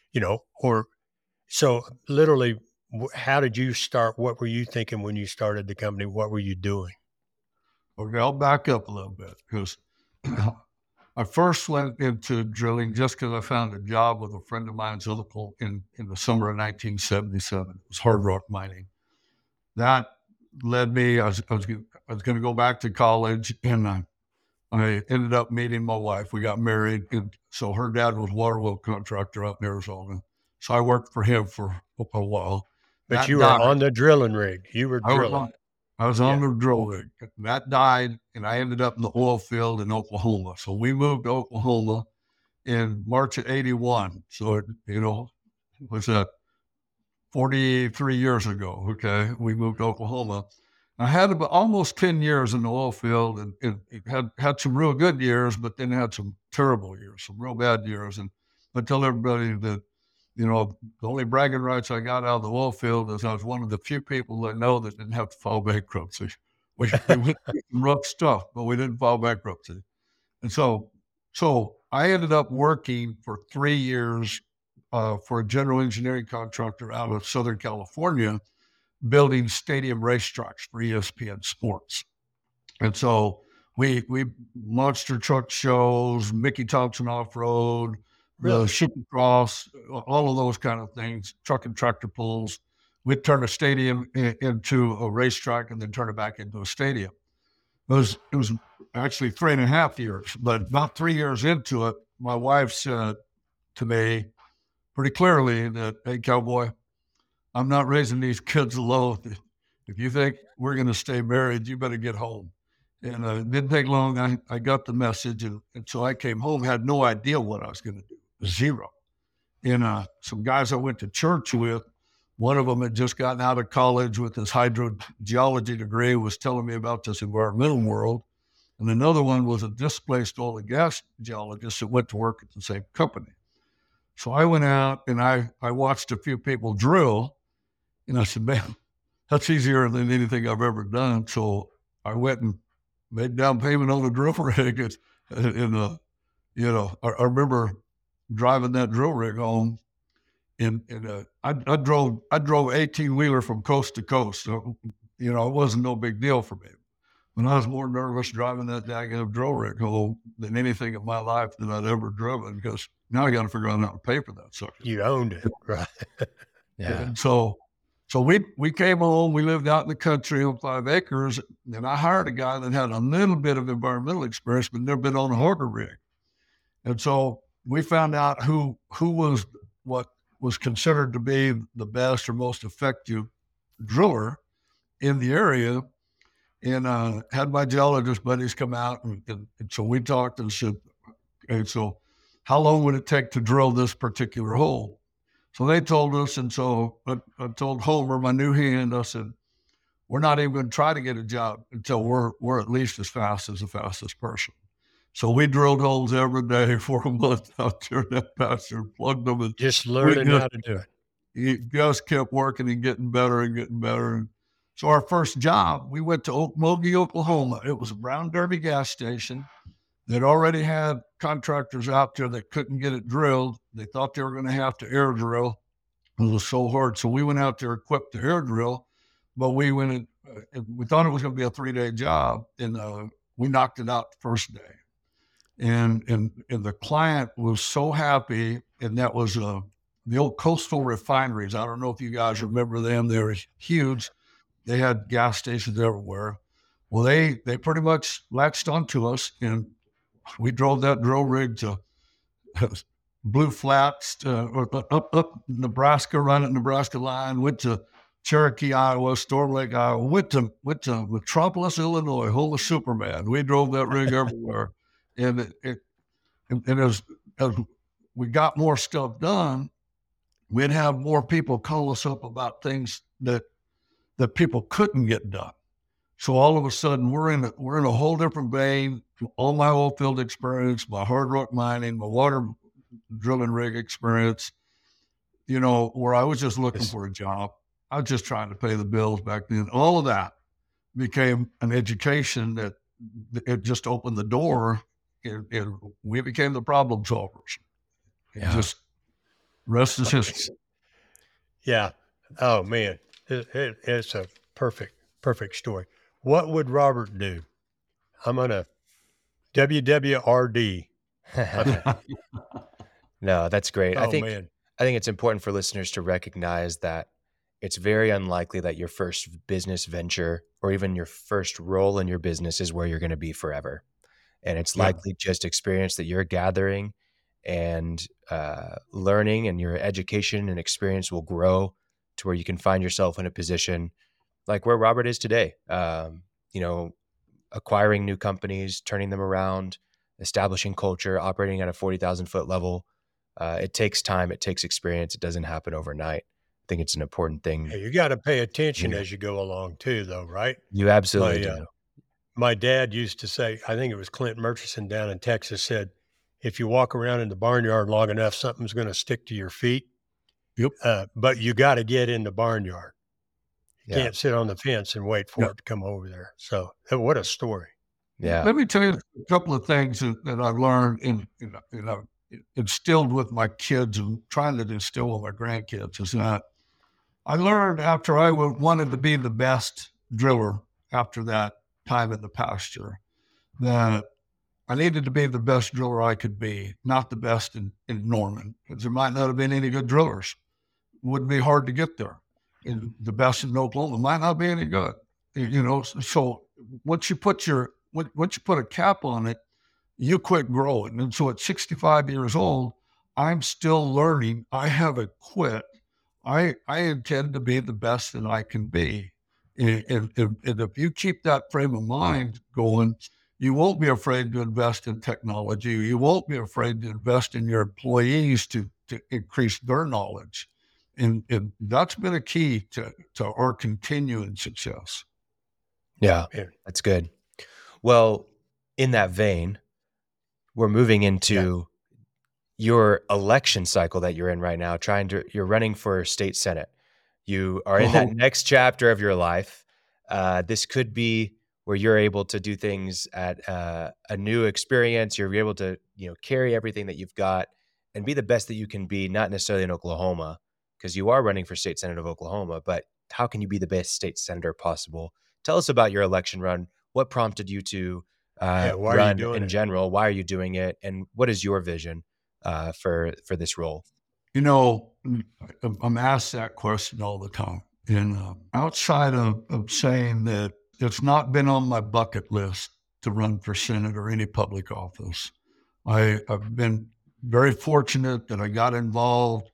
so literally, how did you start? What were you thinking when you started the company? What were you doing? Okay, I'll back up a little bit because I first went into drilling just because I found a job with a friend of mine's uncle in the summer of 1977. It was hard rock mining. That led me, I was going to go back to college, and I ended up meeting my wife. We got married, and so her dad was a water well contractor out in Arizona. So I worked for him for a while. But you were on the drilling rig. You were drilling. I was on the drill rig. That died, and I ended up in the oil field in Oklahoma. So we moved to Oklahoma in March of 81. So it was 43 years ago. Okay, we moved to Oklahoma. I had about almost 10 years in the oil field, and it had some real good years, but then had some terrible years, some real bad years. And I tell everybody that, the only bragging rights I got out of the oil field is I was one of the few people that know that didn't have to file bankruptcy. We went through some rough stuff, but we didn't file bankruptcy. And so I ended up working for 3 years for a general engineering contractor out of Southern California, building stadium racetracks for ESPN Sports. And so we monster truck shows, Mickey Thompson Off-Road, the Supercross, all of those kind of things, truck and tractor pulls. We'd turn a stadium into a racetrack and then turn it back into a stadium. It was actually 3.5 years, but about 3 years into it, my wife said to me pretty clearly that, hey, cowboy, I'm not raising these kids alone. If you think we're going to stay married, you better get home. And it didn't take long. I got the message. And so I came home, had no idea what I was going to do. Zero. And some guys I went to church with, one of them had just gotten out of college with his hydrogeology degree, was telling me about this environmental world. And another one was a displaced oil and gas geologist that went to work at the same company. So I went out and I watched a few people drill. And I said, man, that's easier than anything I've ever done. So I went and made down payment on the drill rig. And I remember driving that drill rig home. And I drove 18-wheeler from coast to coast. So, it wasn't no big deal for me. When I was more nervous driving that daggone drill rig home than anything in my life that I'd ever driven, because now I got to figure out how to pay for that sucker. You owned it, right? Yeah. And so we came home. We lived out in the country on 5 acres, and I hired a guy that had a little bit of environmental experience, but never been on a harbor rig. And so we found out who was what was considered to be the best or most effective driller in the area, and had my geologist buddies come out. And so we talked and said, okay, so how long would it take to drill this particular hole? So they told us, and so I told Homer, my new hand, I said, we're not even going to try to get a job until we're at least as fast as the fastest person. So we drilled holes every day for a month out there in that pasture, plugged them. And just learning how to do it. He just kept working and getting better and getting better. And so our first job, we went to Okmulgee, Oklahoma. It was a Brown Derby gas station that already had contractors out there that couldn't get it drilled. They thought they were going to have to air drill. It was so hard. So we went out there equipped to air drill, but we went in, we thought it was going to be a 3-day job, and we knocked it out the first day. And the client was so happy, and that was the old Coastal Refineries. I don't know if you guys remember them. They were huge. They had gas stations everywhere. Well, they pretty much latched onto us, and we drove that drill rig to Blue Flats, up Nebraska, right at Nebraska line, went to Cherokee, Iowa, Storm Lake, Iowa, went to Metropolis, Illinois, home of Superman. We drove that rig everywhere. And as we got more stuff done, we'd have more people call us up about things that people couldn't get done. So all of a sudden, we're in a whole different vein. All my oil field experience, my hard rock mining, my water drilling rig experience, where I was just looking for a job. I was just trying to pay the bills back then. All of that became an education that it just opened the door. And we became the problem solvers. Yeah. Just rest is history. Yeah. Oh man, it's a perfect story. What would Robert do? I'm gonna WWRD. No, that's great. Oh, I think man. It's important for listeners to recognize that it's very unlikely that your first business venture or even your first role in your business is where you're going to be forever. And it's likely just experience that you're gathering and learning, and your education and experience will grow to where you can find yourself in a position like where Robert is today, acquiring new companies, turning them around, establishing culture, operating at a 40,000 foot level. It takes time. It takes experience. It doesn't happen overnight. I think it's an important thing. Hey, you got to pay attention as you go along too, though, right? You absolutely do. My dad used to say, I think it was Clint Murchison down in Texas, said, if you walk around in the barnyard long enough, something's going to stick to your feet. Yep. But you got to get in the barnyard. You can't sit on the fence and wait for it to come over there. So what a story. Yeah. Let me tell you a couple of things that I've learned and I've instilled with my kids and trying to instill with my grandkids is that I learned after I wanted to be the best driller after that time in the pasture that I needed to be the best driller I could be, not the best in Norman, because there might not have been any good drillers. It wouldn't be hard to get there. And the best in Oklahoma might not be any good, So once you put a cap on it, you quit growing. And so at 65 years old, I'm still learning. I haven't quit. I intend to be the best that I can be. And if you keep that frame of mind going, you won't be afraid to invest in technology. You won't be afraid to invest in your employees to increase their knowledge. And that's been a key to our continuing success. Yeah, that's good. Well, in that vein, we're moving into your election cycle that you're in right now. You're running for state senate. You are in that next chapter of your life. This could be where you're able to do things at a new experience. You're able to, carry everything that you've got and be the best that you can be, not necessarily in Oklahoma, because you are running for state senate of Oklahoma, but how can you be the best state senator possible? Tell us about your election run. What prompted you to run in general? Why are you doing it? And what is your vision for this role? I'm asked that question all the time. And outside of saying that it's not been on my bucket list to run for Senate or any public office, I've been very fortunate that I got involved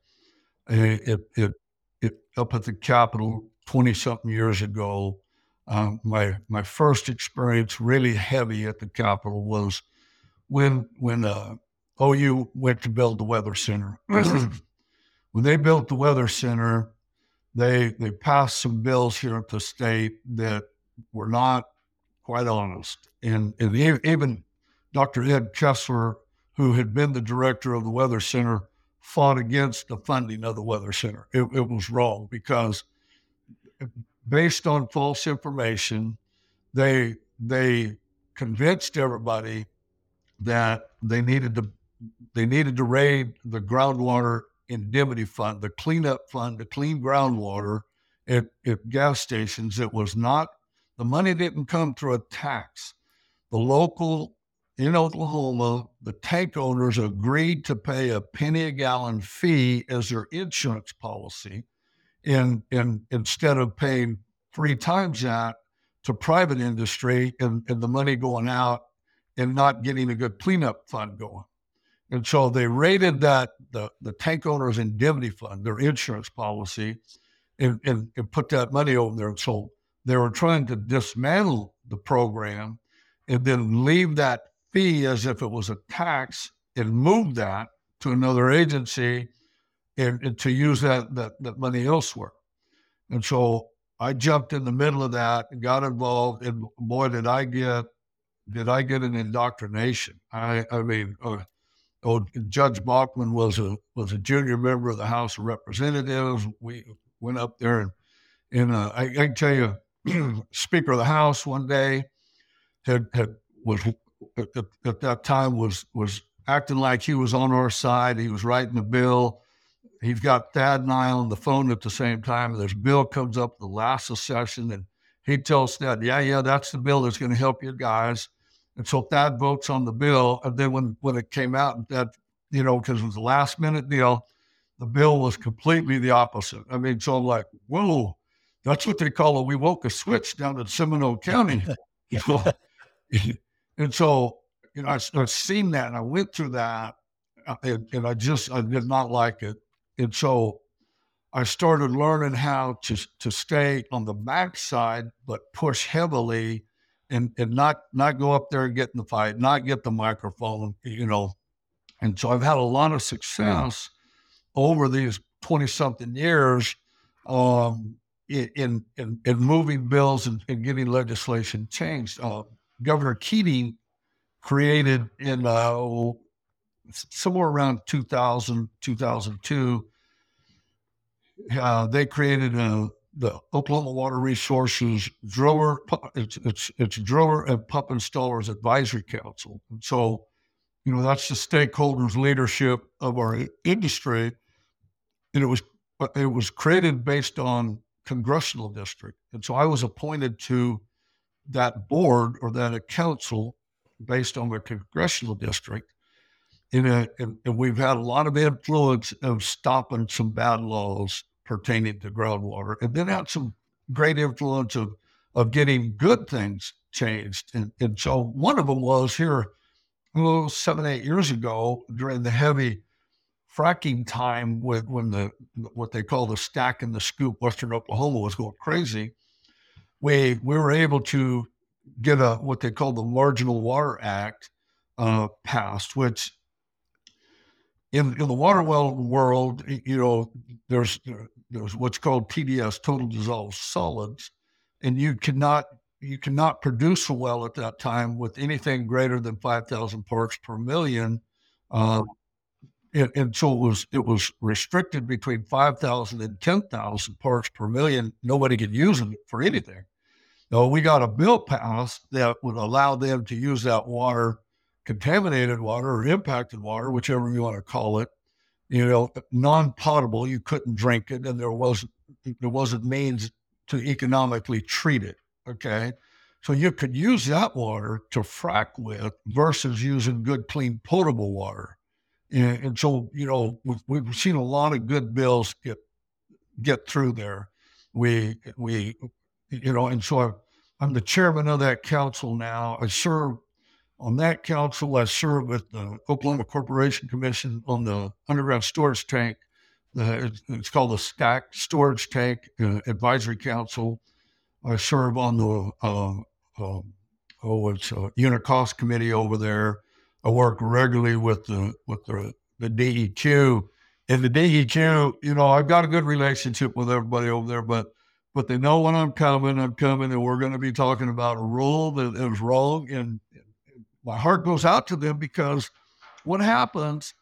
up at the Capitol 20-something years ago. My first experience really heavy at the Capitol was when OU went to build the Weather Center. When they built the Weather Center, they passed some bills here at the state that were not quite honest. And even Dr. Ed Kessler, who had been the director of the Weather Center, fought against the funding of the Weather Center. It was wrong because based on false information, they convinced everybody that they needed to raid the groundwater indemnity fund, the cleanup fund, to clean groundwater at gas stations. It was not, the money didn't come through a tax. The local, in Oklahoma, the tank owners agreed to pay a penny a gallon fee as their insurance policy, and instead of paying 3 times that to private industry and the money going out and not getting a good cleanup fund going. And so they raided that, the tank owners indemnity fund, their insurance policy, and put that money over there. And so they were trying to dismantle the program and then leave that fee as if it was a tax and move that to another agency and to use that money elsewhere. And so I jumped in the middle of that and got involved, and boy, did I get an indoctrination. Judge Bachman was a junior member of the House of Representatives. We went up there and I can tell you, Speaker of the House one day was at that time was acting like he was on our side. He was writing a bill. He's got Thad and I on the phone at the same time. And this bill comes up the last of session, and he tells Thad, yeah, that's the bill that's going to help you guys. And so Thad votes on the bill. And then when it came out, that, because it was a last minute deal, the bill was completely the opposite. So I'm like, whoa, that's what they call we woke a switch down in Seminole County. And so, I've seen that, and I went through that, and I did not like it. And so I started learning how to stay on the backside, but push heavily and not go up there and get in the fight, not get the microphone, And so I've had a lot of success over these 20-something years in moving bills and getting legislation changed. Governor Keating created in somewhere around 2000, 2002, they created the Oklahoma Water Resources Driller and Pump Installers Advisory Council. And so, that's the stakeholders' leadership of our industry. And it was created based on congressional district. And so I was appointed to that board or that council based on their congressional district. And we've had a lot of influence of stopping some bad laws pertaining to groundwater, and then had some great influence of getting good things changed. And so one of them was here 7-8 years ago during the heavy fracking time when what they call the stack and the scoop, Western Oklahoma, was going crazy. We were able to get what they call the Marginal Water Act passed, which in the water well world, there's what's called TDS, total dissolved solids, and you cannot produce a well at that time with anything greater than 5,000 parts per million. And so it was restricted between 5,000 and 10,000 parts per million. Nobody could use it for anything. So we got a bill passed that would allow them to use that water, contaminated water or impacted water, whichever you want to call it, non-potable. You couldn't drink it, and there wasn't means to economically treat it. Okay, so you could use that water to frack with versus using good, clean, potable water. And so, we've seen a lot of good bills get through there. And so I'm the chairman of that council now. I serve on that council. I serve with the Oklahoma Corporation Commission on the underground storage tank. It's called the STACK Storage Tank Advisory Council. I serve on the unit cost committee over there. I work regularly with the DEQ, and the DEQ. I've got a good relationship with everybody over there, but they know when I'm coming, and we're going to be talking about a rule that is wrong, and my heart goes out to them, because what happens,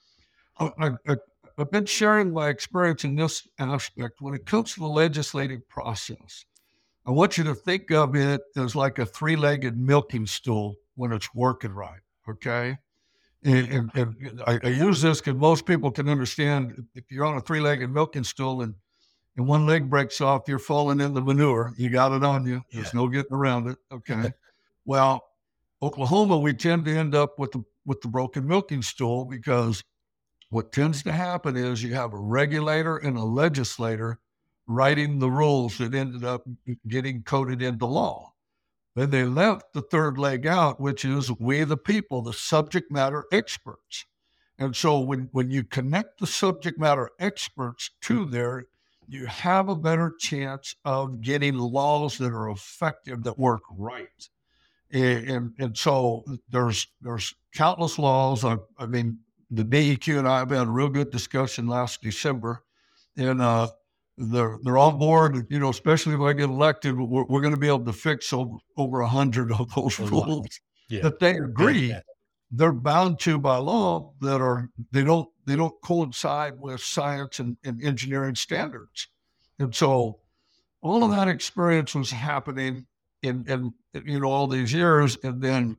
I've been sharing my experience in this aspect. When it comes to the legislative process, I want you to think of it as like a three-legged milking stool when it's working right, okay? And I use this because most people can understand, if you're on a three-legged milking stool and one leg breaks off, you're falling in the manure. You got it on you. There's no getting around it, okay? Well, Oklahoma, we tend to end up with the broken milking stool, because what tends to happen is you have a regulator and a legislator writing the rules that ended up getting coded into law. Then they left the third leg out, which is we, the people, the subject matter experts. And so when you connect the subject matter experts to there, you have a better chance of getting laws that are effective, that work right. And so there's countless laws. I mean, the DEQ and I have had a real good discussion last December, and they're on board. Especially if I get elected, we're going to be able to fix over 100 of those rules that they agree they're bound to by law, that they don't coincide with science and engineering standards. And so all of that experience was happening in all these years. And then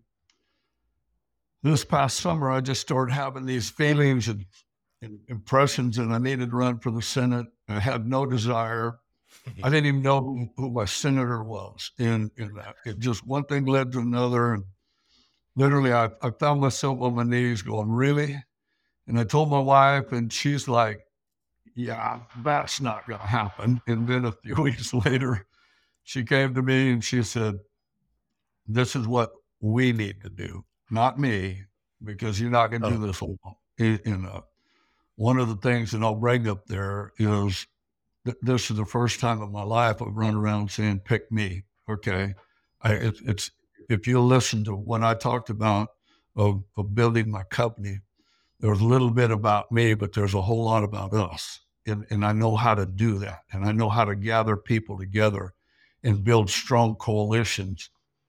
this past summer, I just started having these feelings and impressions, and I needed to run for the Senate. I had no desire. I didn't even know who my senator was. And it just one thing led to another. And literally, I found myself on my knees going, really? And I told my wife, and she's like, yeah, that's not going to happen. And then a few weeks later, she came to me and she said, this is what we need to do, not me, because you're not going to do this alone. One of the things that I'll bring up there is this is the first time in my life I've run around saying, pick me. Okay. It's if you listen to when I talked about of building my company, there was a little bit about me, but there's a whole lot about us. And I know how to do that. And I know how to gather people together and build strong coalitions.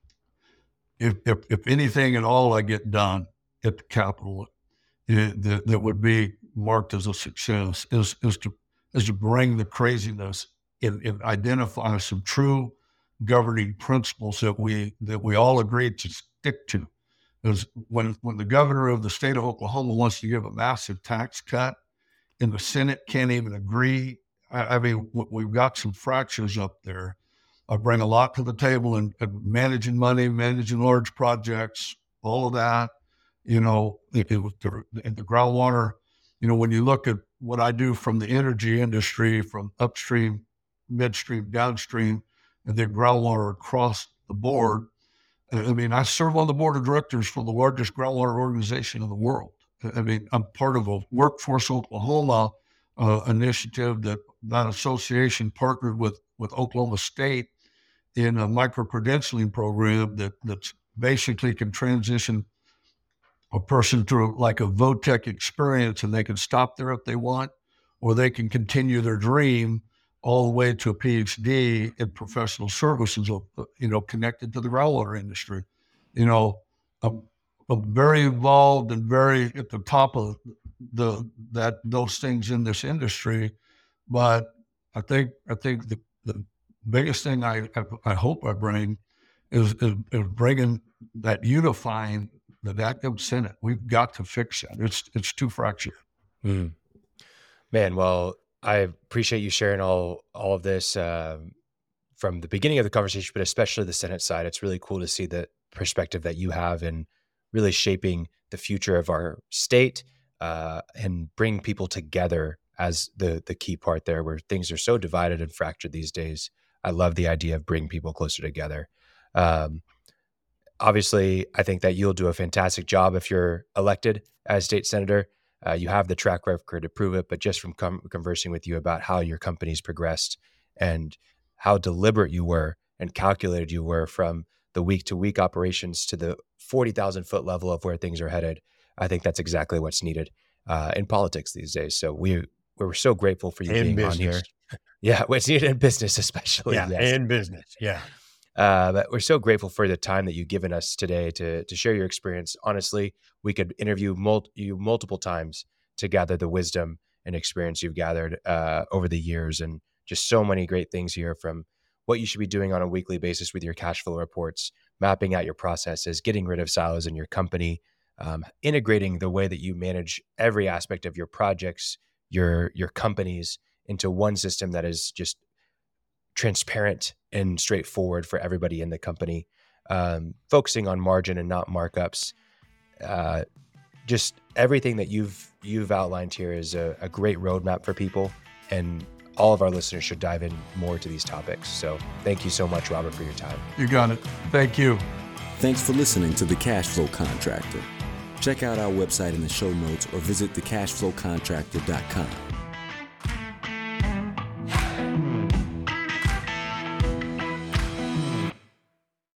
If anything at all I get done at the Capitol that would be marked as a success is to bring the craziness and identify some true governing principles that we all agreed to stick to. Because when the governor of the state of Oklahoma wants to give a massive tax cut and the Senate can't even agree, I mean, we've got some fractures up there. I bring a lot to the table in managing money, managing large projects, all of that. You know, in the groundwater, you know, when you look at what I do from the energy industry, from upstream, midstream, downstream, and then groundwater across the board. I mean, I serve on the board of directors for the largest groundwater organization in the world. I mean, I'm part of a Workforce Oklahoma initiative that association partnered with Oklahoma State in a micro-credentialing program that's basically can transition a person through like a VOTEC experience, and they can stop there if they want, or they can continue their dream all the way to a PhD in professional services, you know, connected to the groundwater industry. You know, I'm very involved and very at the top of those things in this industry. But I think the biggest thing I hope I bring is bringing that unifying the active Senate. We've got to fix that. It's too fractured. Man, well, I appreciate you sharing all of this from the beginning of the conversation, but especially the Senate side. It's really cool to see the perspective that you have in really shaping the future of our state and bring people together as the key part there, where things are so divided and fractured these days. I love the idea of bringing people closer together. Obviously, I think that you'll do a fantastic job if you're elected as state senator. You have the track record to prove it, but just from conversing with you about how your company's progressed and how deliberate you were and calculated you were from the week-to-week operations to the 40,000 foot level of where things are headed, I think that's exactly what's needed in politics these days. So we're so grateful for you being on here. Yeah, what's needed in business especially. Yeah, yes. In business, yeah. But we're so grateful for the time that you've given us today to share your experience. Honestly, we could interview you multiple times to gather the wisdom and experience you've gathered over the years, and just so many great things here, from what you should be doing on a weekly basis with your cash flow reports, mapping out your processes, getting rid of silos in your company, integrating the way that you manage every aspect of your projects, your companies into one system that is just transparent and straightforward for everybody in the company, focusing on margin and not markups. Just everything that you've outlined here is a great roadmap for people, and all of our listeners should dive in more to these topics. So thank you so much, Robert, for your time. You got it. Thank you. Thanks for listening to The Cash Flow Contractor. Check out our website in the show notes or visit thecashflowcontractor.com.